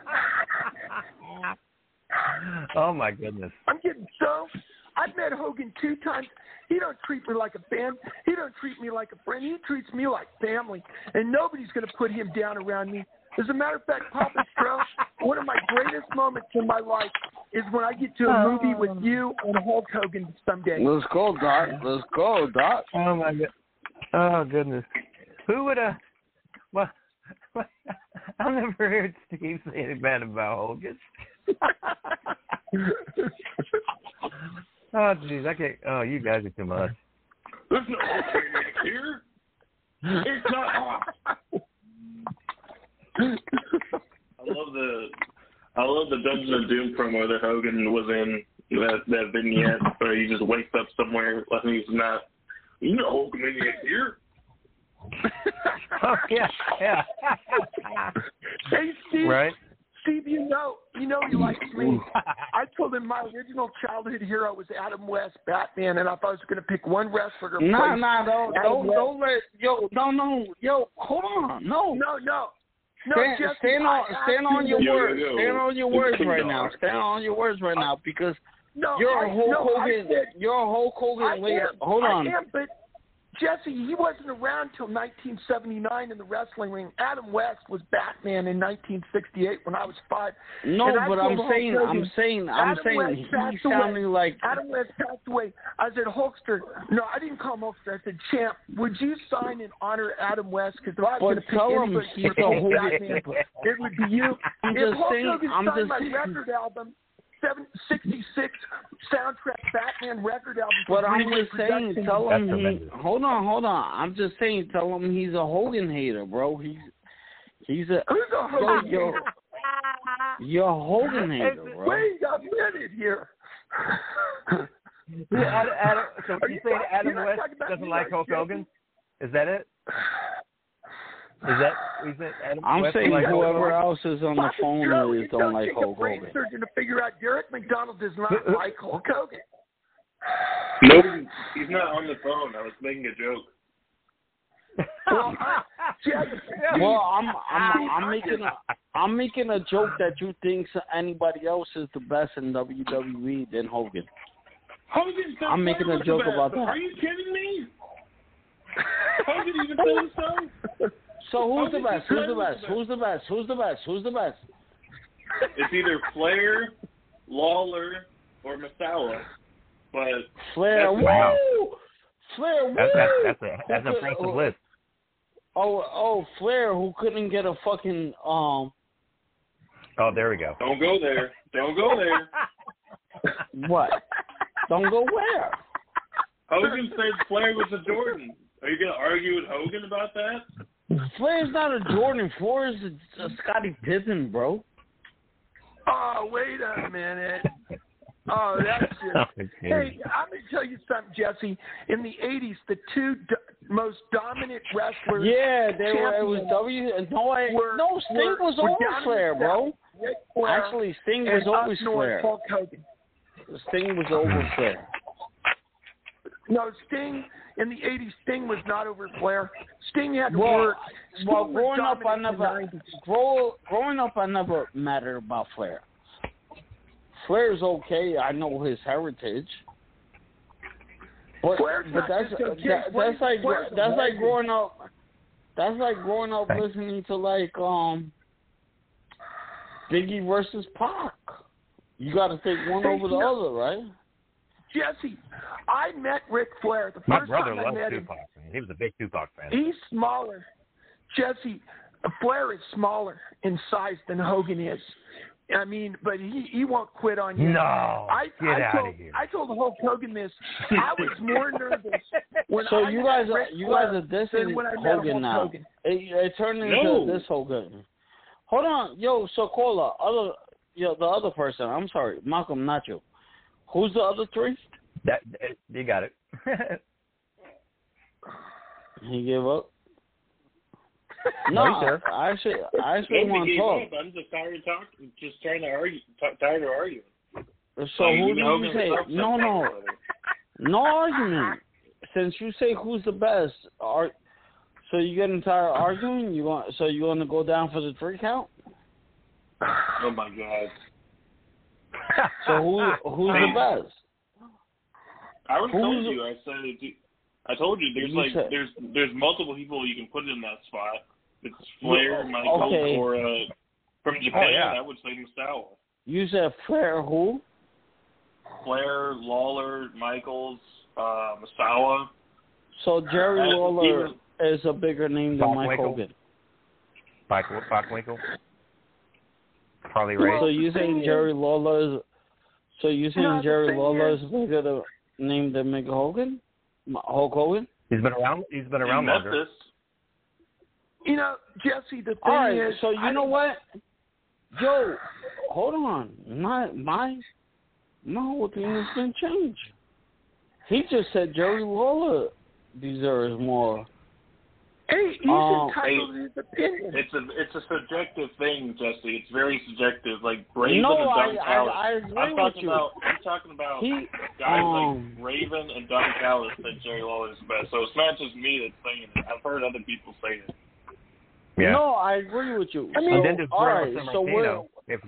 Oh my goodness! I'm getting so. I've met Hogan 2 times. He don't treat me like a fan. He don't treat me like a friend. He treats me like family, and nobody's going to put him down around me. As a matter of fact, Papa Strauss, one of my greatest moments in my life is when I get to a movie with you and Hulk Hogan someday. Let's go, Doc. Let's go, Doc. Oh, my God. Oh, goodness. Who would have... Well, I've never heard Steve say anything bad about Hogan. Oh, jeez. I can't... Oh, you guys are too much. There's no okay here. It's not... I love the Dungeon of Doom promo that Hogan was in, that vignette where he just wakes up somewhere like he's not, Hulkamaniac here. Oh, yeah. Hey, Steve. Right? Steve, you know he likes me. I told him my original childhood hero was Adam West, Batman, and if I was going to pick one wrestler to play... Don't let... Yo, hold on. No, stand on your words. Stand on your words right now. Stand on your words right now because you're a Hulk Hogan. You're a Hulk Hogan later. Hold on. I am, but Jesse, he wasn't around till 1979 in the wrestling ring. Adam West was Batman in 1968 when I was 5. No, but I'm saying he's sounding like Adam West passed away. I said, Hulkster. No, I didn't call him Hulkster. I said, Champ, would you sign and honor Adam West? Because if I was going to pick anybody for Batman, it would be you. If Hulk Hogan signed my record album, 66 soundtrack Batman record album. But I'm just saying, tell him. Hold on. I'm just saying, tell him he's a Hogan hater, bro. He's a. Who's a Hogan hater? You're a Hogan hater, bro. Wait a minute here. Adam, so you saying Adam West doesn't like Hulk Hogan? Is that it? Is that Adam I'm West saying like whoever else is on the phone don't like Hulk Hogan. Surgeon to figure out Derek McDonald does not like Hulk Hogan. Nope, he's not on the phone. I was making a joke. I'm making a joke that you think anybody else is the best in WWE than Hogan. I'm making a joke about that. Are you kidding me? Hogan even said so. So who's the best? It's either Flair, Lawler, or Masawa. But Flair, wow. Flair, that's a impressive list. Oh, Flair, who couldn't get a fucking Oh, there we go. Don't go there. What? Don't go where? Hogan said Flair was a Jordan. Are you going to argue with Hogan about that? Flair's not a Jordan. Flair's a Scottie Pippen, bro. Oh, wait a minute. Oh, that's just... Hey, I'm going to tell you something, Jesse. In the 80s, the two most dominant wrestlers... Yeah, it was Sting was over Flair, bro. Actually, Sting was always Flair. Sting was over Flair. No, Sting... In the 80s, Sting was not over Flair. Sting had to work. Well, growing up, I never mattered about Flair. Flair's okay. I know his heritage. But that's like growing up. That's like growing up listening to like Biggie versus Pac. You got to take one over the other, right? Jesse, I met Ric Flair the My first brother time I loves met Tupac. him. He was a big Tupac fan. He's smaller. Jesse, Flair is smaller in size than Hogan is. I mean, but he won't quit on you. No, get out of here. I told Hulk Hogan this. I was more nervous when so I you guys met are Ric you guys Flair are dissing than when I met Hogan Hulk now. Hogan. It turned into this Hogan. Hold on, yo, so Cola, the other person. I'm sorry, Malcolm, not you. Who's the other three? You got it. He gave up. No, I actually want to talk. I'm just tired of talking. Just trying to argue. Tired of arguing. So who do you say? No argument. Since you say who's the best, so you getting tired of arguing? You want to go down for the 3 count? Oh my God. So who's the best? I already told you. I told you there's multiple people you can put in that spot. It's Flair, Michaels, or from Japan. I would say Misawa. You said Flair who? Flair, Lawler, Michaels, Misawa. So Jerry Lawler is a bigger name than Mike Hogan. Bockwinkel. Harley Race. So you saying Jerry Lawler is? So you saying Jerry Lawler is bigger name than Mick Hogan? Hulk Hogan? He's been around longer. You know, Jesse, the thing all right, is... So you know what? Yo, hold on. My whole thing has been changed. He just said Jerry Lawler deserves more. Hey, he's entitled to his opinion. It's a subjective thing, Jesse. It's very subjective. Like Raven and Don Callis. I agree with you. I'm talking about guys like Raven and Don Callis said Jerry Lawler is the best. So it's not just me that's saying it. I've heard other people say it. Yeah. No, I agree with you. I mean, all right, so we're...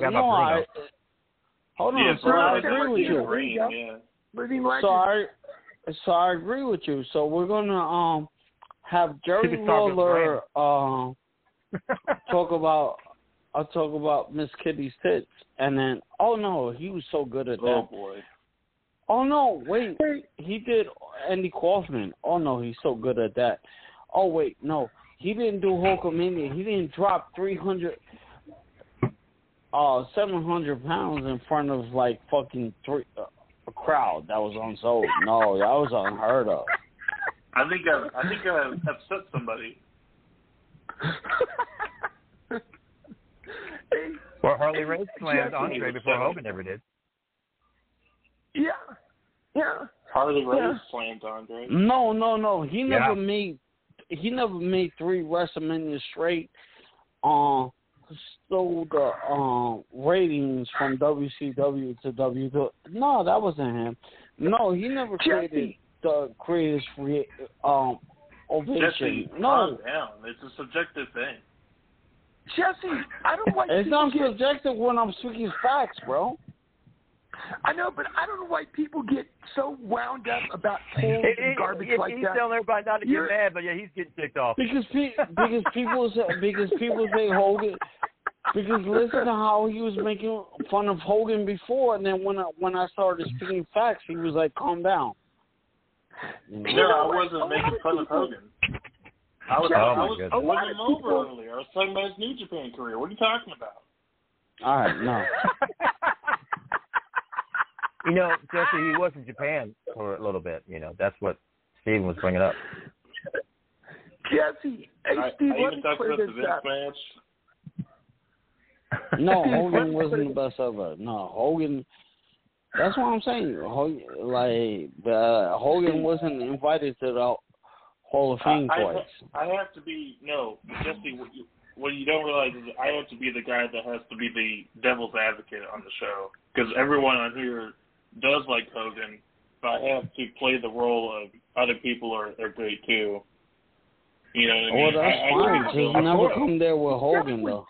Hold on, so I agree with you. So I agree with you. So we're gonna have Jerry Lawler talk about Miss Kitty's tits, and then he was so good at that. Oh boy. Oh no, wait, he did Andy Kaufman. Oh no, he's so good at that. Oh wait, no, he didn't do Hulkamania. He didn't drop 700 pounds in front of like fucking a crowd that was unsold. No, that was unheard of. I think I upset somebody. Well, Harley Race slammed Andre before Hogan ever did. Yeah. Harley Race slammed Andre. No. He never made 3 WrestleMania straight. Stole the ratings from WCW to WWE. No, that wasn't him. No, he never created the greatest ovation. Jesse, calm down. It's a subjective thing. Jesse, I don't like. It's not subjective when I'm speaking facts, bro. I know, but I don't know why people get so wound up about polls and garbage like he's that. He's telling everybody not to get mad, but yeah, he's getting ticked off. Because people say Hogan. Because listen to how he was making fun of Hogan before, and then when I started speaking facts, he was like, "Calm down." I wasn't making fun of Hogan. I was winning him over earlier. I was talking about his New Japan career. What are you talking about? All right, no. You know, Jesse, he was in Japan for a little bit. You know, that's what Steven was bringing up. Jesse, hey, Steve, let me clear this up. No, Hogan wasn't the best ever. No, Hogan. That's what I'm saying. Hogan wasn't invited to the Hall of Fame twice. I have to be Jesse. What you don't realize is I have to be the guy that has to be the devil's advocate on the show because everyone on here does like Hogan, but I have to play the role of other people are great too. You know what I mean? Well, that's fine. Just never come there with Hogan though.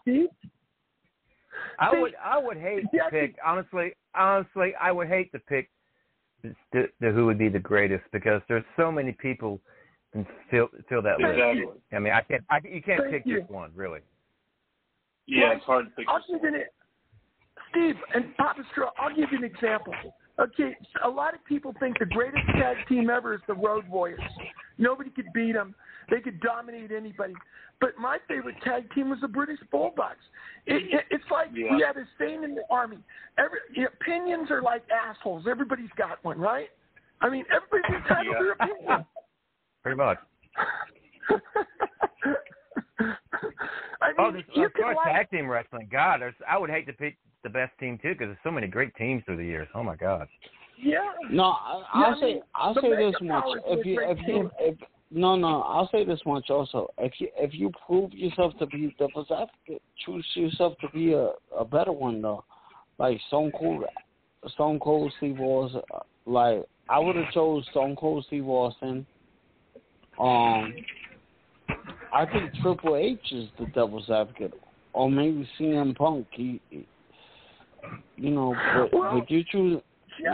I would hate to pick honestly. I would hate to pick the who would be the greatest because there's so many people can fill that exactly. list. I mean, you can't pick just one really. Yeah, it's hard to pick. Steve and Papa Straw, I'll give you an example. Okay, a lot of people think the greatest tag team ever is the Road Warriors. Nobody could beat them. They could dominate anybody. But my favorite tag team was the British Bulldogs. It's like we had a saying in the Army. Opinions are like assholes. Everybody's got one, right? I mean, everybody's entitled to their opinion. Pretty much. I mean, of course, tag team wrestling. God, I would hate to pick the best team too because there's so many great teams through the years. Oh my God. Yeah. No, I'll say this much. I'll say this much also. If you prove yourself to be devil's advocate, choose yourself to be a better one though. Like Stone Cold Steve Austin. Like I would have chose Stone Cold Steve Austin. I think Triple H is the devil's advocate, or maybe CM Punk. But you choose.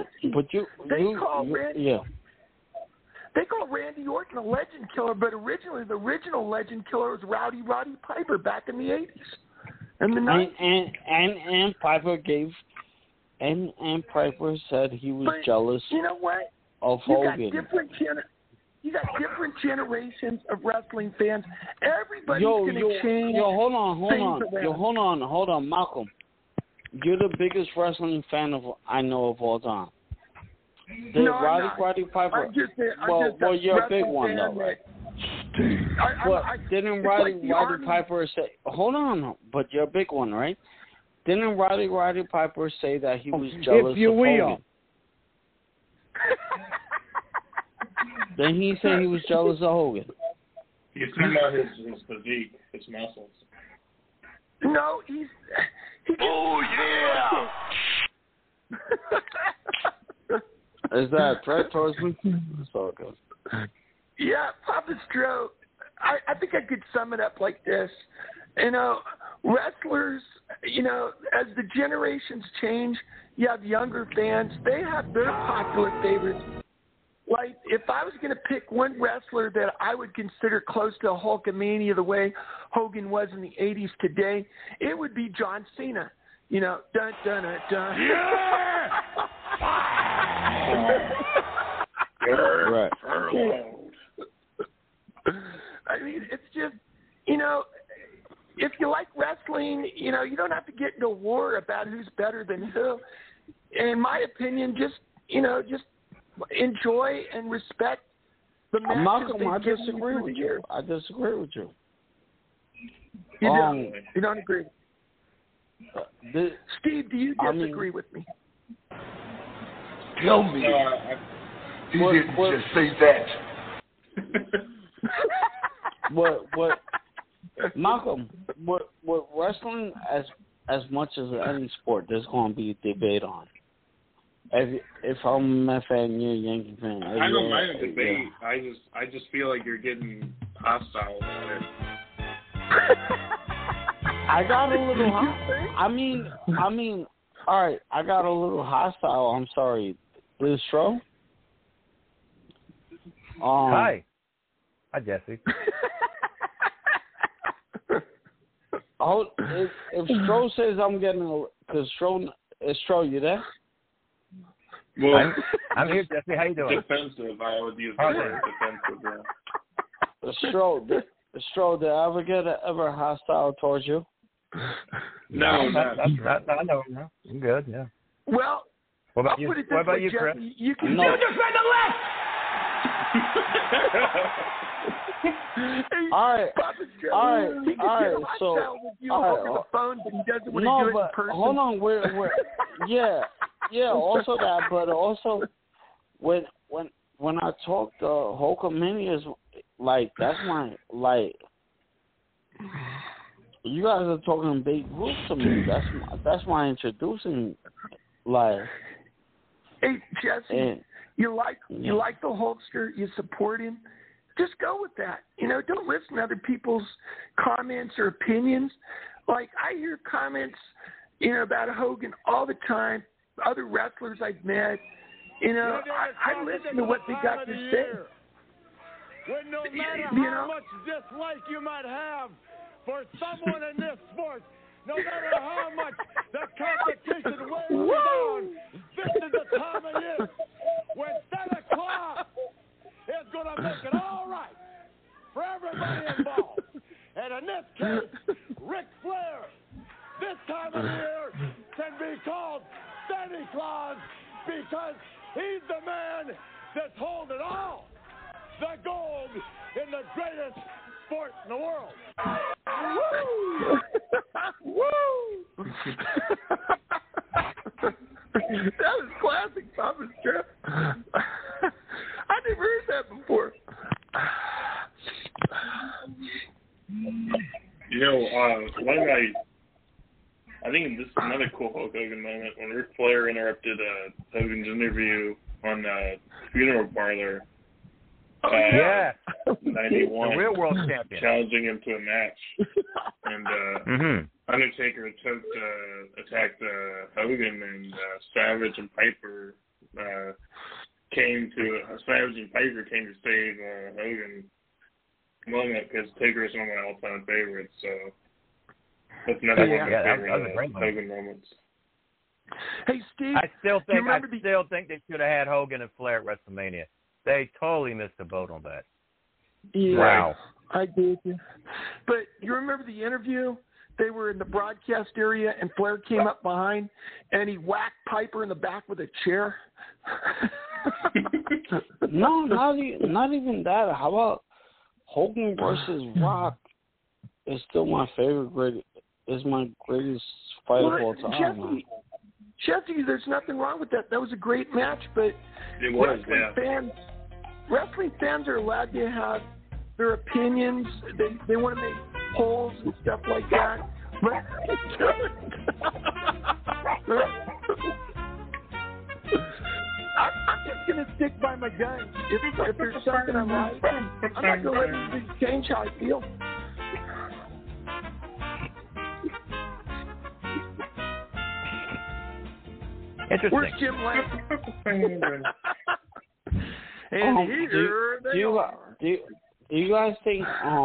They call Randy Orton a legend killer, but originally the original legend killer was Roddy Piper back in the 80s and the 90s. And Piper Piper said he was jealous. You know what? Of Hogan. You got different generations of wrestling fans. Everybody's going to change. Hold on, Malcolm. You're the biggest wrestling fan I know of all time. Roddy Piper. You're a big one though, right? Didn't Roddy Piper say? Hold on, but you're a big one, right? Didn't Roddy Piper say that he was jealous of Hogan? Then he said he was jealous of Hogan. He's talking about his physique, his muscles. No, oh yeah. Is that a threat towards me? That's all it goes. Yeah, Papa Stro. I think I could sum it up like this. Wrestlers, as the generations change, you have younger fans. They have their popular favorites. Like, if I was going to pick one wrestler that I would consider close to Hulkamania the way Hogan was in the 80s today, it would be John Cena. Dun, dun, dun, dun. Yeah! Right. I mean, it's just, if you like wrestling, you don't have to get into a war about who's better than who. In my opinion, just enjoy and respect the matches. Malcolm, I disagree with you. You don't agree? Steve, do you disagree with me? Tell me. You didn't just say that. What Malcolm, what wrestling as much as any sport, there's going to be a debate on. If I'm a Met fan, you're a Yankee fan. I don't mind a debate. Yeah. I just feel like you're getting hostile about it. I got a little I mean, all right, I got a little hostile. I'm sorry. Liz Stro? Hi, Jesse. If Stro says I'm getting because Stro, you there? Well, I'm here, Jesse. How you doing? Defensive. I would use the word defensive. Stro, did I ever get ever hostile towards you? No, I know. No. I'm good. Yeah. Well, what about you? What about you, Chris? You can defend the left. All right. So, over the phone, but he doesn't want to do it in person. Hold on. We're yeah. Also that, but also when I talk to Hulkamania, like that's my You guys are talking big groups to me. That's my introducing. Hey Jesse, you like the Hulkster, you support him. Just go with that. Don't listen to other people's comments or opinions. Like I hear comments, about Hogan all the time. Other wrestlers I've met, I listen to what they got to say. When no matter how much dislike you might have for someone in this sport, no matter how much the competition wears down, this is the time of year when Santa Claus is going to make it all right. for everybody involved. And in this case, Ric Flair, this time of year, can be called Santa Claus because he's the man that's holding all the gold in the greatest sport in the world. Woo! Woo! That was classic, Papa's Trip. I never heard that before. You know, one guy, I think this is another cool Hulk Hogan moment when Ric Flair interrupted Hogan's interview on Funeral Parlor. 91. 91. The real world champion. Challenging him to a match. And Undertaker attacked Hogan, and Savage and Piper came to save Hogan moment because Taker is one of my all-time favorites. So that's another one of my favorite Hogan moments. Hey, Steve, I still think they should have had Hogan and Flair at WrestleMania. They totally missed the boat on that. Yeah, wow. I agree with you. But you remember the interview? They were in the broadcast area, and Flair came up behind, and he whacked Piper in the back with a chair. No, not even that. How about Hogan versus Rock? Is still my favorite. Is my greatest fight of all time. Jesse, there's nothing wrong with that. That was a great match, but it was, wrestling fans are allowed to have their opinions. They want to make polls and stuff like that. But I'm just going to stick by my guns. If there's something I like, I'm not going to let anything change how I feel. Interesting. Where's Jim Lang? Do you guys think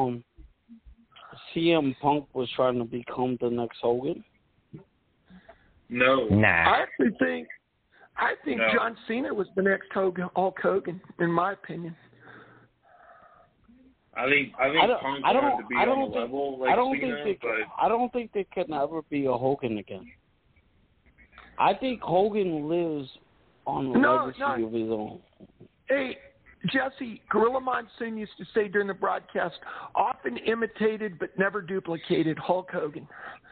CM Punk was trying to become the next Hogan? No. Nah. I think no. John Cena was the next Hulk Hogan, in my opinion. I think Punk wanted to be on the level like Cena, I don't think there can ever be a Hogan again. I think Hogan lives on the legacy of his own. Hey, Jesse, Gorilla Monsoon used to say during the broadcast, often imitated but never duplicated Hulk Hogan.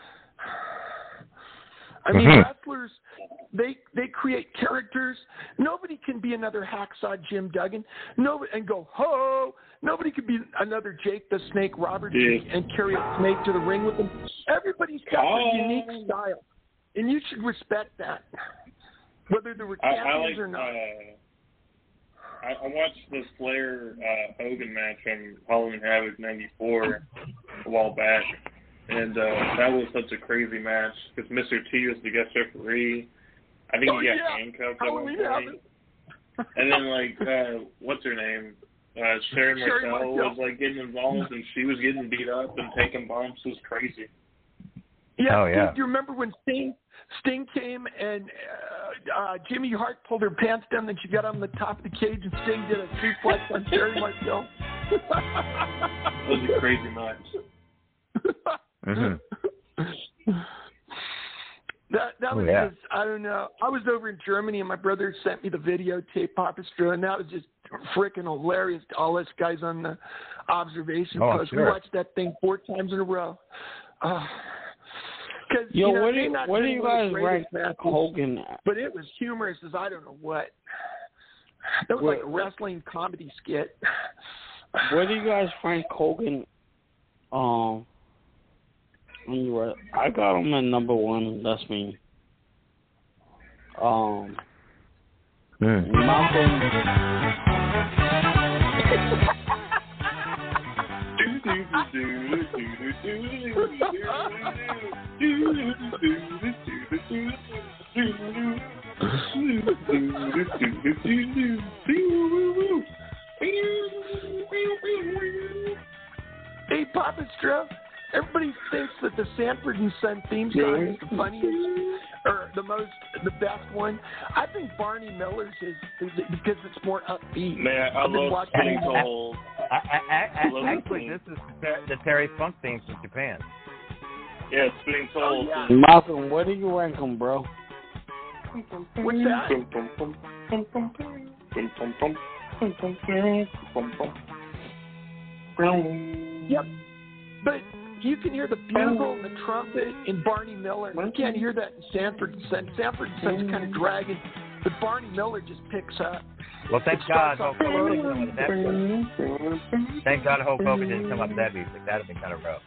I mean, wrestlers, they create characters. Nobody can be another hacksaw Jim Duggan and go, ho! Nobody can be another Jake the Snake Roberts and carry a snake to the ring with them. Everybody's got their unique style. And you should respect that, whether they were champions or not. I watched the Flair Hogan match from Halloween Havoc '94 a while back, and that was such a crazy match because Mr. T was the guest referee. I think he got handcuffed at one point. And then, what's her name? Sharon Martel was getting involved, and she was getting beat up and taking bumps. It was crazy. Yeah, Steve, do you remember when Sting came and Jimmy Hart pulled her pants down, then she got on the top of the cage and Sting did a suplex on Sherry Martel? That was a crazy match. That was just, I don't know. I was over in Germany and my brother sent me the videotape, Papa Stro, and that was just freaking hilarious. All us guys on the observation post. Sure. We watched that thing 4 times in a row. Where do you guys rank Hogan at? But it was humorous as I don't know what. That was like a wrestling comedy skit. Where do you guys rank Hogan? I got him at number 1. That's me. Malcolm. Hey, Papa Stro, everybody thinks that the Sanford and Son theme song is the funniest or the best one. I think Barney Miller's is because it's more upbeat. Man, I love Skinny Cold. Actually, this is the Terry Funk theme from Japan. Yeah, it's being told. Oh, yeah. Malcolm, where do you rank them, bro? What's that? Yep. But you can hear the bugle and the trumpet in Barney Miller. You can't hear that in Sanford and Son. Sanford and Son's kind of dragging, but Barney Miller just picks up. Well, thank God Hulk Hogan didn't come up with that music. Thank God Hulk Hogan didn't come up with that music. That would have been kind of rough.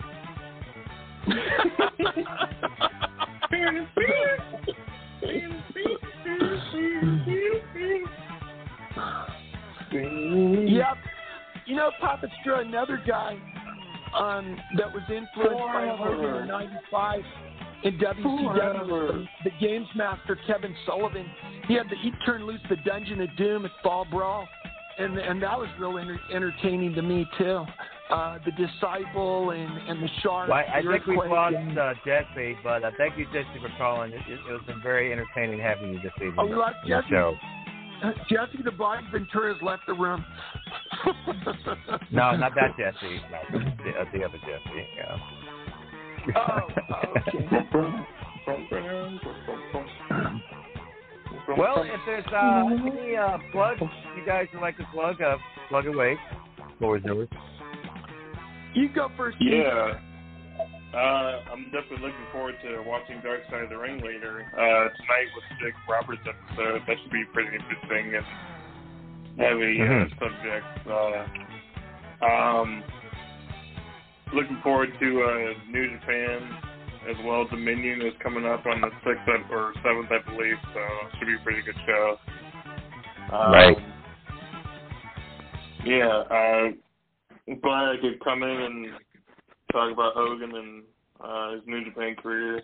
Yep. You know, Papa Stro, another guy that was influenced by Hogan in '95 in WCW, the Games Master Kevin Sullivan. He had He turned loose the Dungeon of Doom at Fall Brawl, and that was real entertaining to me too. The Disciple and the Shark. Well, I think we lost Jesse, but thank you, Jesse, for calling. It was been very entertaining having you this evening. Oh, we lost Jesse. Show. Jesse the Body Ventura's left the room. No, not that Jesse. No, the other Jesse. Yeah. Oh, okay. Well, if there's any plugs you guys would like to plug away. Floor is yours. You go first. Yeah. I'm definitely looking forward to watching Dark Side of the Ring later. Tonight with Jake Roberts episode. That should be pretty interesting and heavy subject. Looking forward to New Japan as well. Dominion is coming up on the 6th or 7th, I believe, so it should be a pretty good show. Right. Yeah, I'm glad I could come in and talk about Hogan and his New Japan career.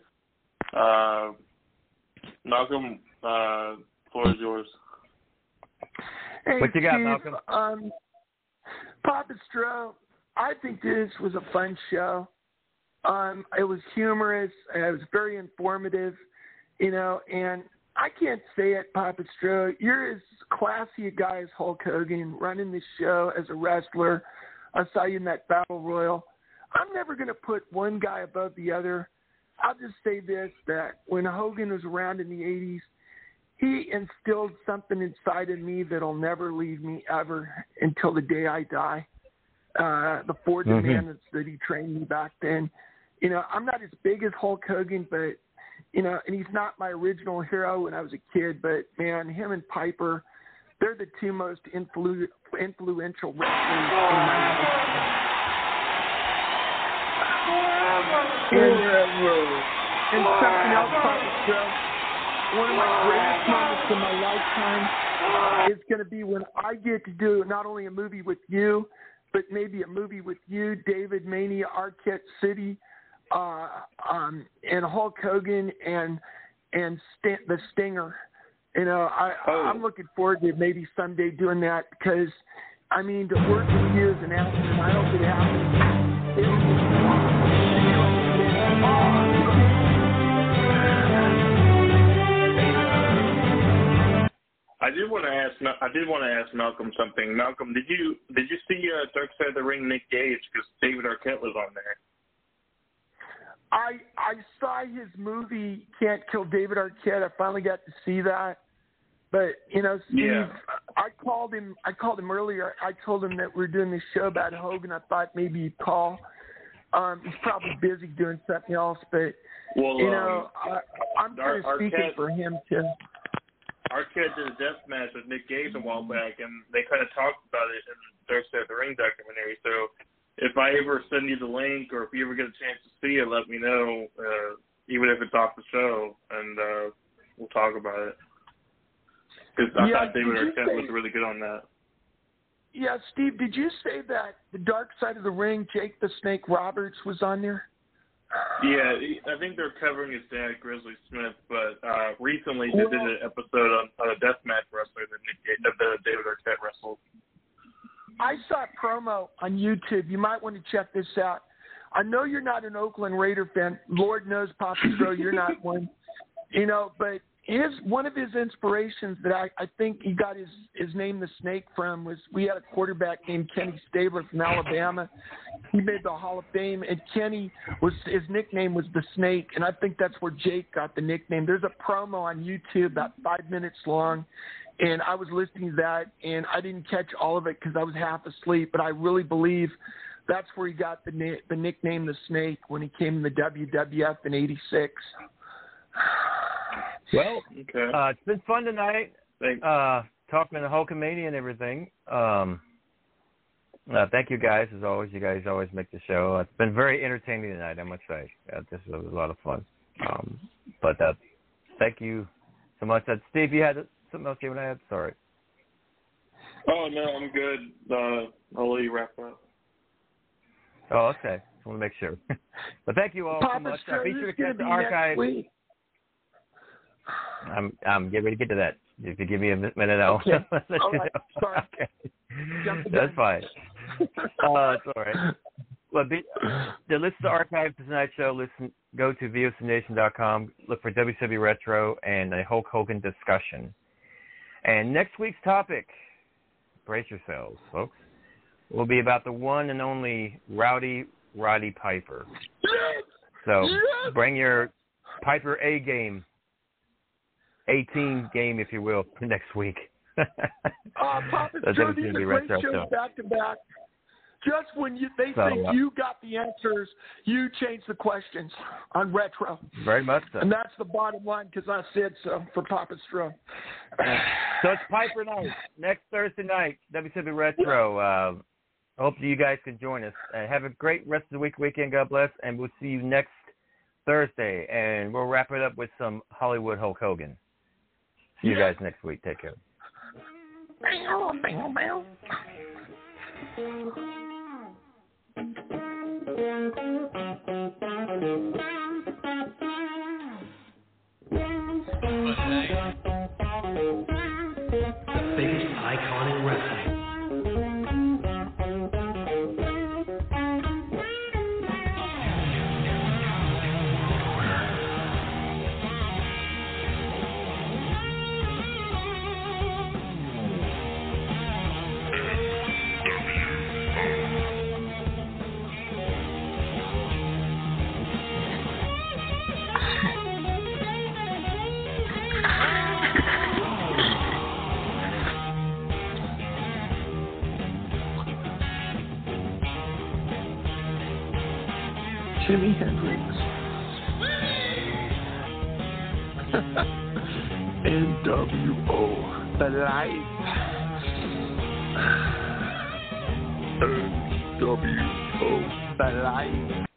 Malcolm, floor is yours. Hey, what you got, Steve, Malcolm? Papa Stro, I think this was a fun show. It was humorous. It was very informative, and I can't say it, Papa Stro. You're as classy a guy as Hulk Hogan running this show as a wrestler. I saw you in that Battle Royal. I'm never going to put one guy above the other. I'll just say this, that when Hogan was around in the 80s, he instilled something inside of me that'll never leave me ever until the day I die. The four commandments that he trained me back then. I'm not as big as Hulk Hogan, but, and he's not my original hero when I was a kid, but, man, him and Piper, they're the two most influential wrestlers in my life. And something else, Papa Stro, one of my greatest moments in my lifetime is going to be when I get to do not only a movie with you, but maybe a movie with you, David Mania, Arquette City, and Hulk Hogan and the Stinger. I'm looking forward to maybe someday doing that because, to work with you as an actor, I don't think it happens. I did want to ask Malcolm something. Malcolm, did you see Dark Side of the Ring Nick Gage because David Arquette was on there? I saw his movie Can't Kill David Arquette. I finally got to see that. But Steve, I called him earlier. I told him that we're doing this show about Hogan. I thought maybe he'd call. He's probably busy doing something else, but I'm kind of speaking for him too. Arquette did a death match with Nick Gage a while back, and they kind of talked about it in the Dark Side of the Ring documentary. So if I ever send you the link, or if you ever get a chance to see it, let me know, even if it's off the show, and we'll talk about it. Because I thought David Arquette was really good on that. Yeah, Steve, did you say that the Dark Side of the Ring, Jake the Snake Roberts, was on there? Yeah, I think they're covering his dad, Grizzly Smith, but recently they did an episode on a deathmatch wrestler that David Arquette wrestled. I saw a promo on YouTube. You might want to check this out. I know you're not an Oakland Raider fan. Lord knows, Papa Stro, you're not one. But one of his inspirations that I think he got his name the Snake from was we had a quarterback named Kenny Stabler from Alabama. He made the Hall of Fame, and Kenny his nickname was the Snake, and I think that's where Jake got the nickname. There's a promo on YouTube about 5 minutes long, and I was listening to that, and I didn't catch all of it because I was half asleep, but I really believe that's where he got the nickname the Snake when he came in the WWF in '86. Well, it's been fun tonight, talking to Hulkamania and everything. Thank you guys, as always. You guys always make the show. It's been very entertaining tonight, I must say. This was a lot of fun. But thank you so much. Steve, you had something else you want to add? Sorry. Oh, no, I'm good. I'll let you wrap up. Oh, okay. Just want to make sure. But thank you all so much. Be sure to catch the archive. I'm getting ready to get to that. If you give me a minute, I'll okay. let all you right. know. Sorry. Okay. That's fine. It's all right. Well, to listen to the archive of tonight's show, go to VOCNation.com, look for WCW Retro and a Hulk Hogan discussion. And next week's topic, brace yourselves, folks, will be about the one and only Roddy Piper. So bring your Piper A game. 18 game, if you will, for next week. Papa Joe, these are great shows back to back. Just when they think you got the answers, you change the questions on Retro. Very much so. And that's the bottom line because I said so for Papa Stro. So it's Piper night, next Thursday night, WCW Retro. Hope you guys can join us. Have a great rest of the weekend, God bless, and we'll see you next Thursday. And we'll wrap it up with some Hollywood Hulk Hogan. See you guys next week. Take care. The biggest icon in wrestling. Jimi Hendrix. NWO, the life. NWO, the life.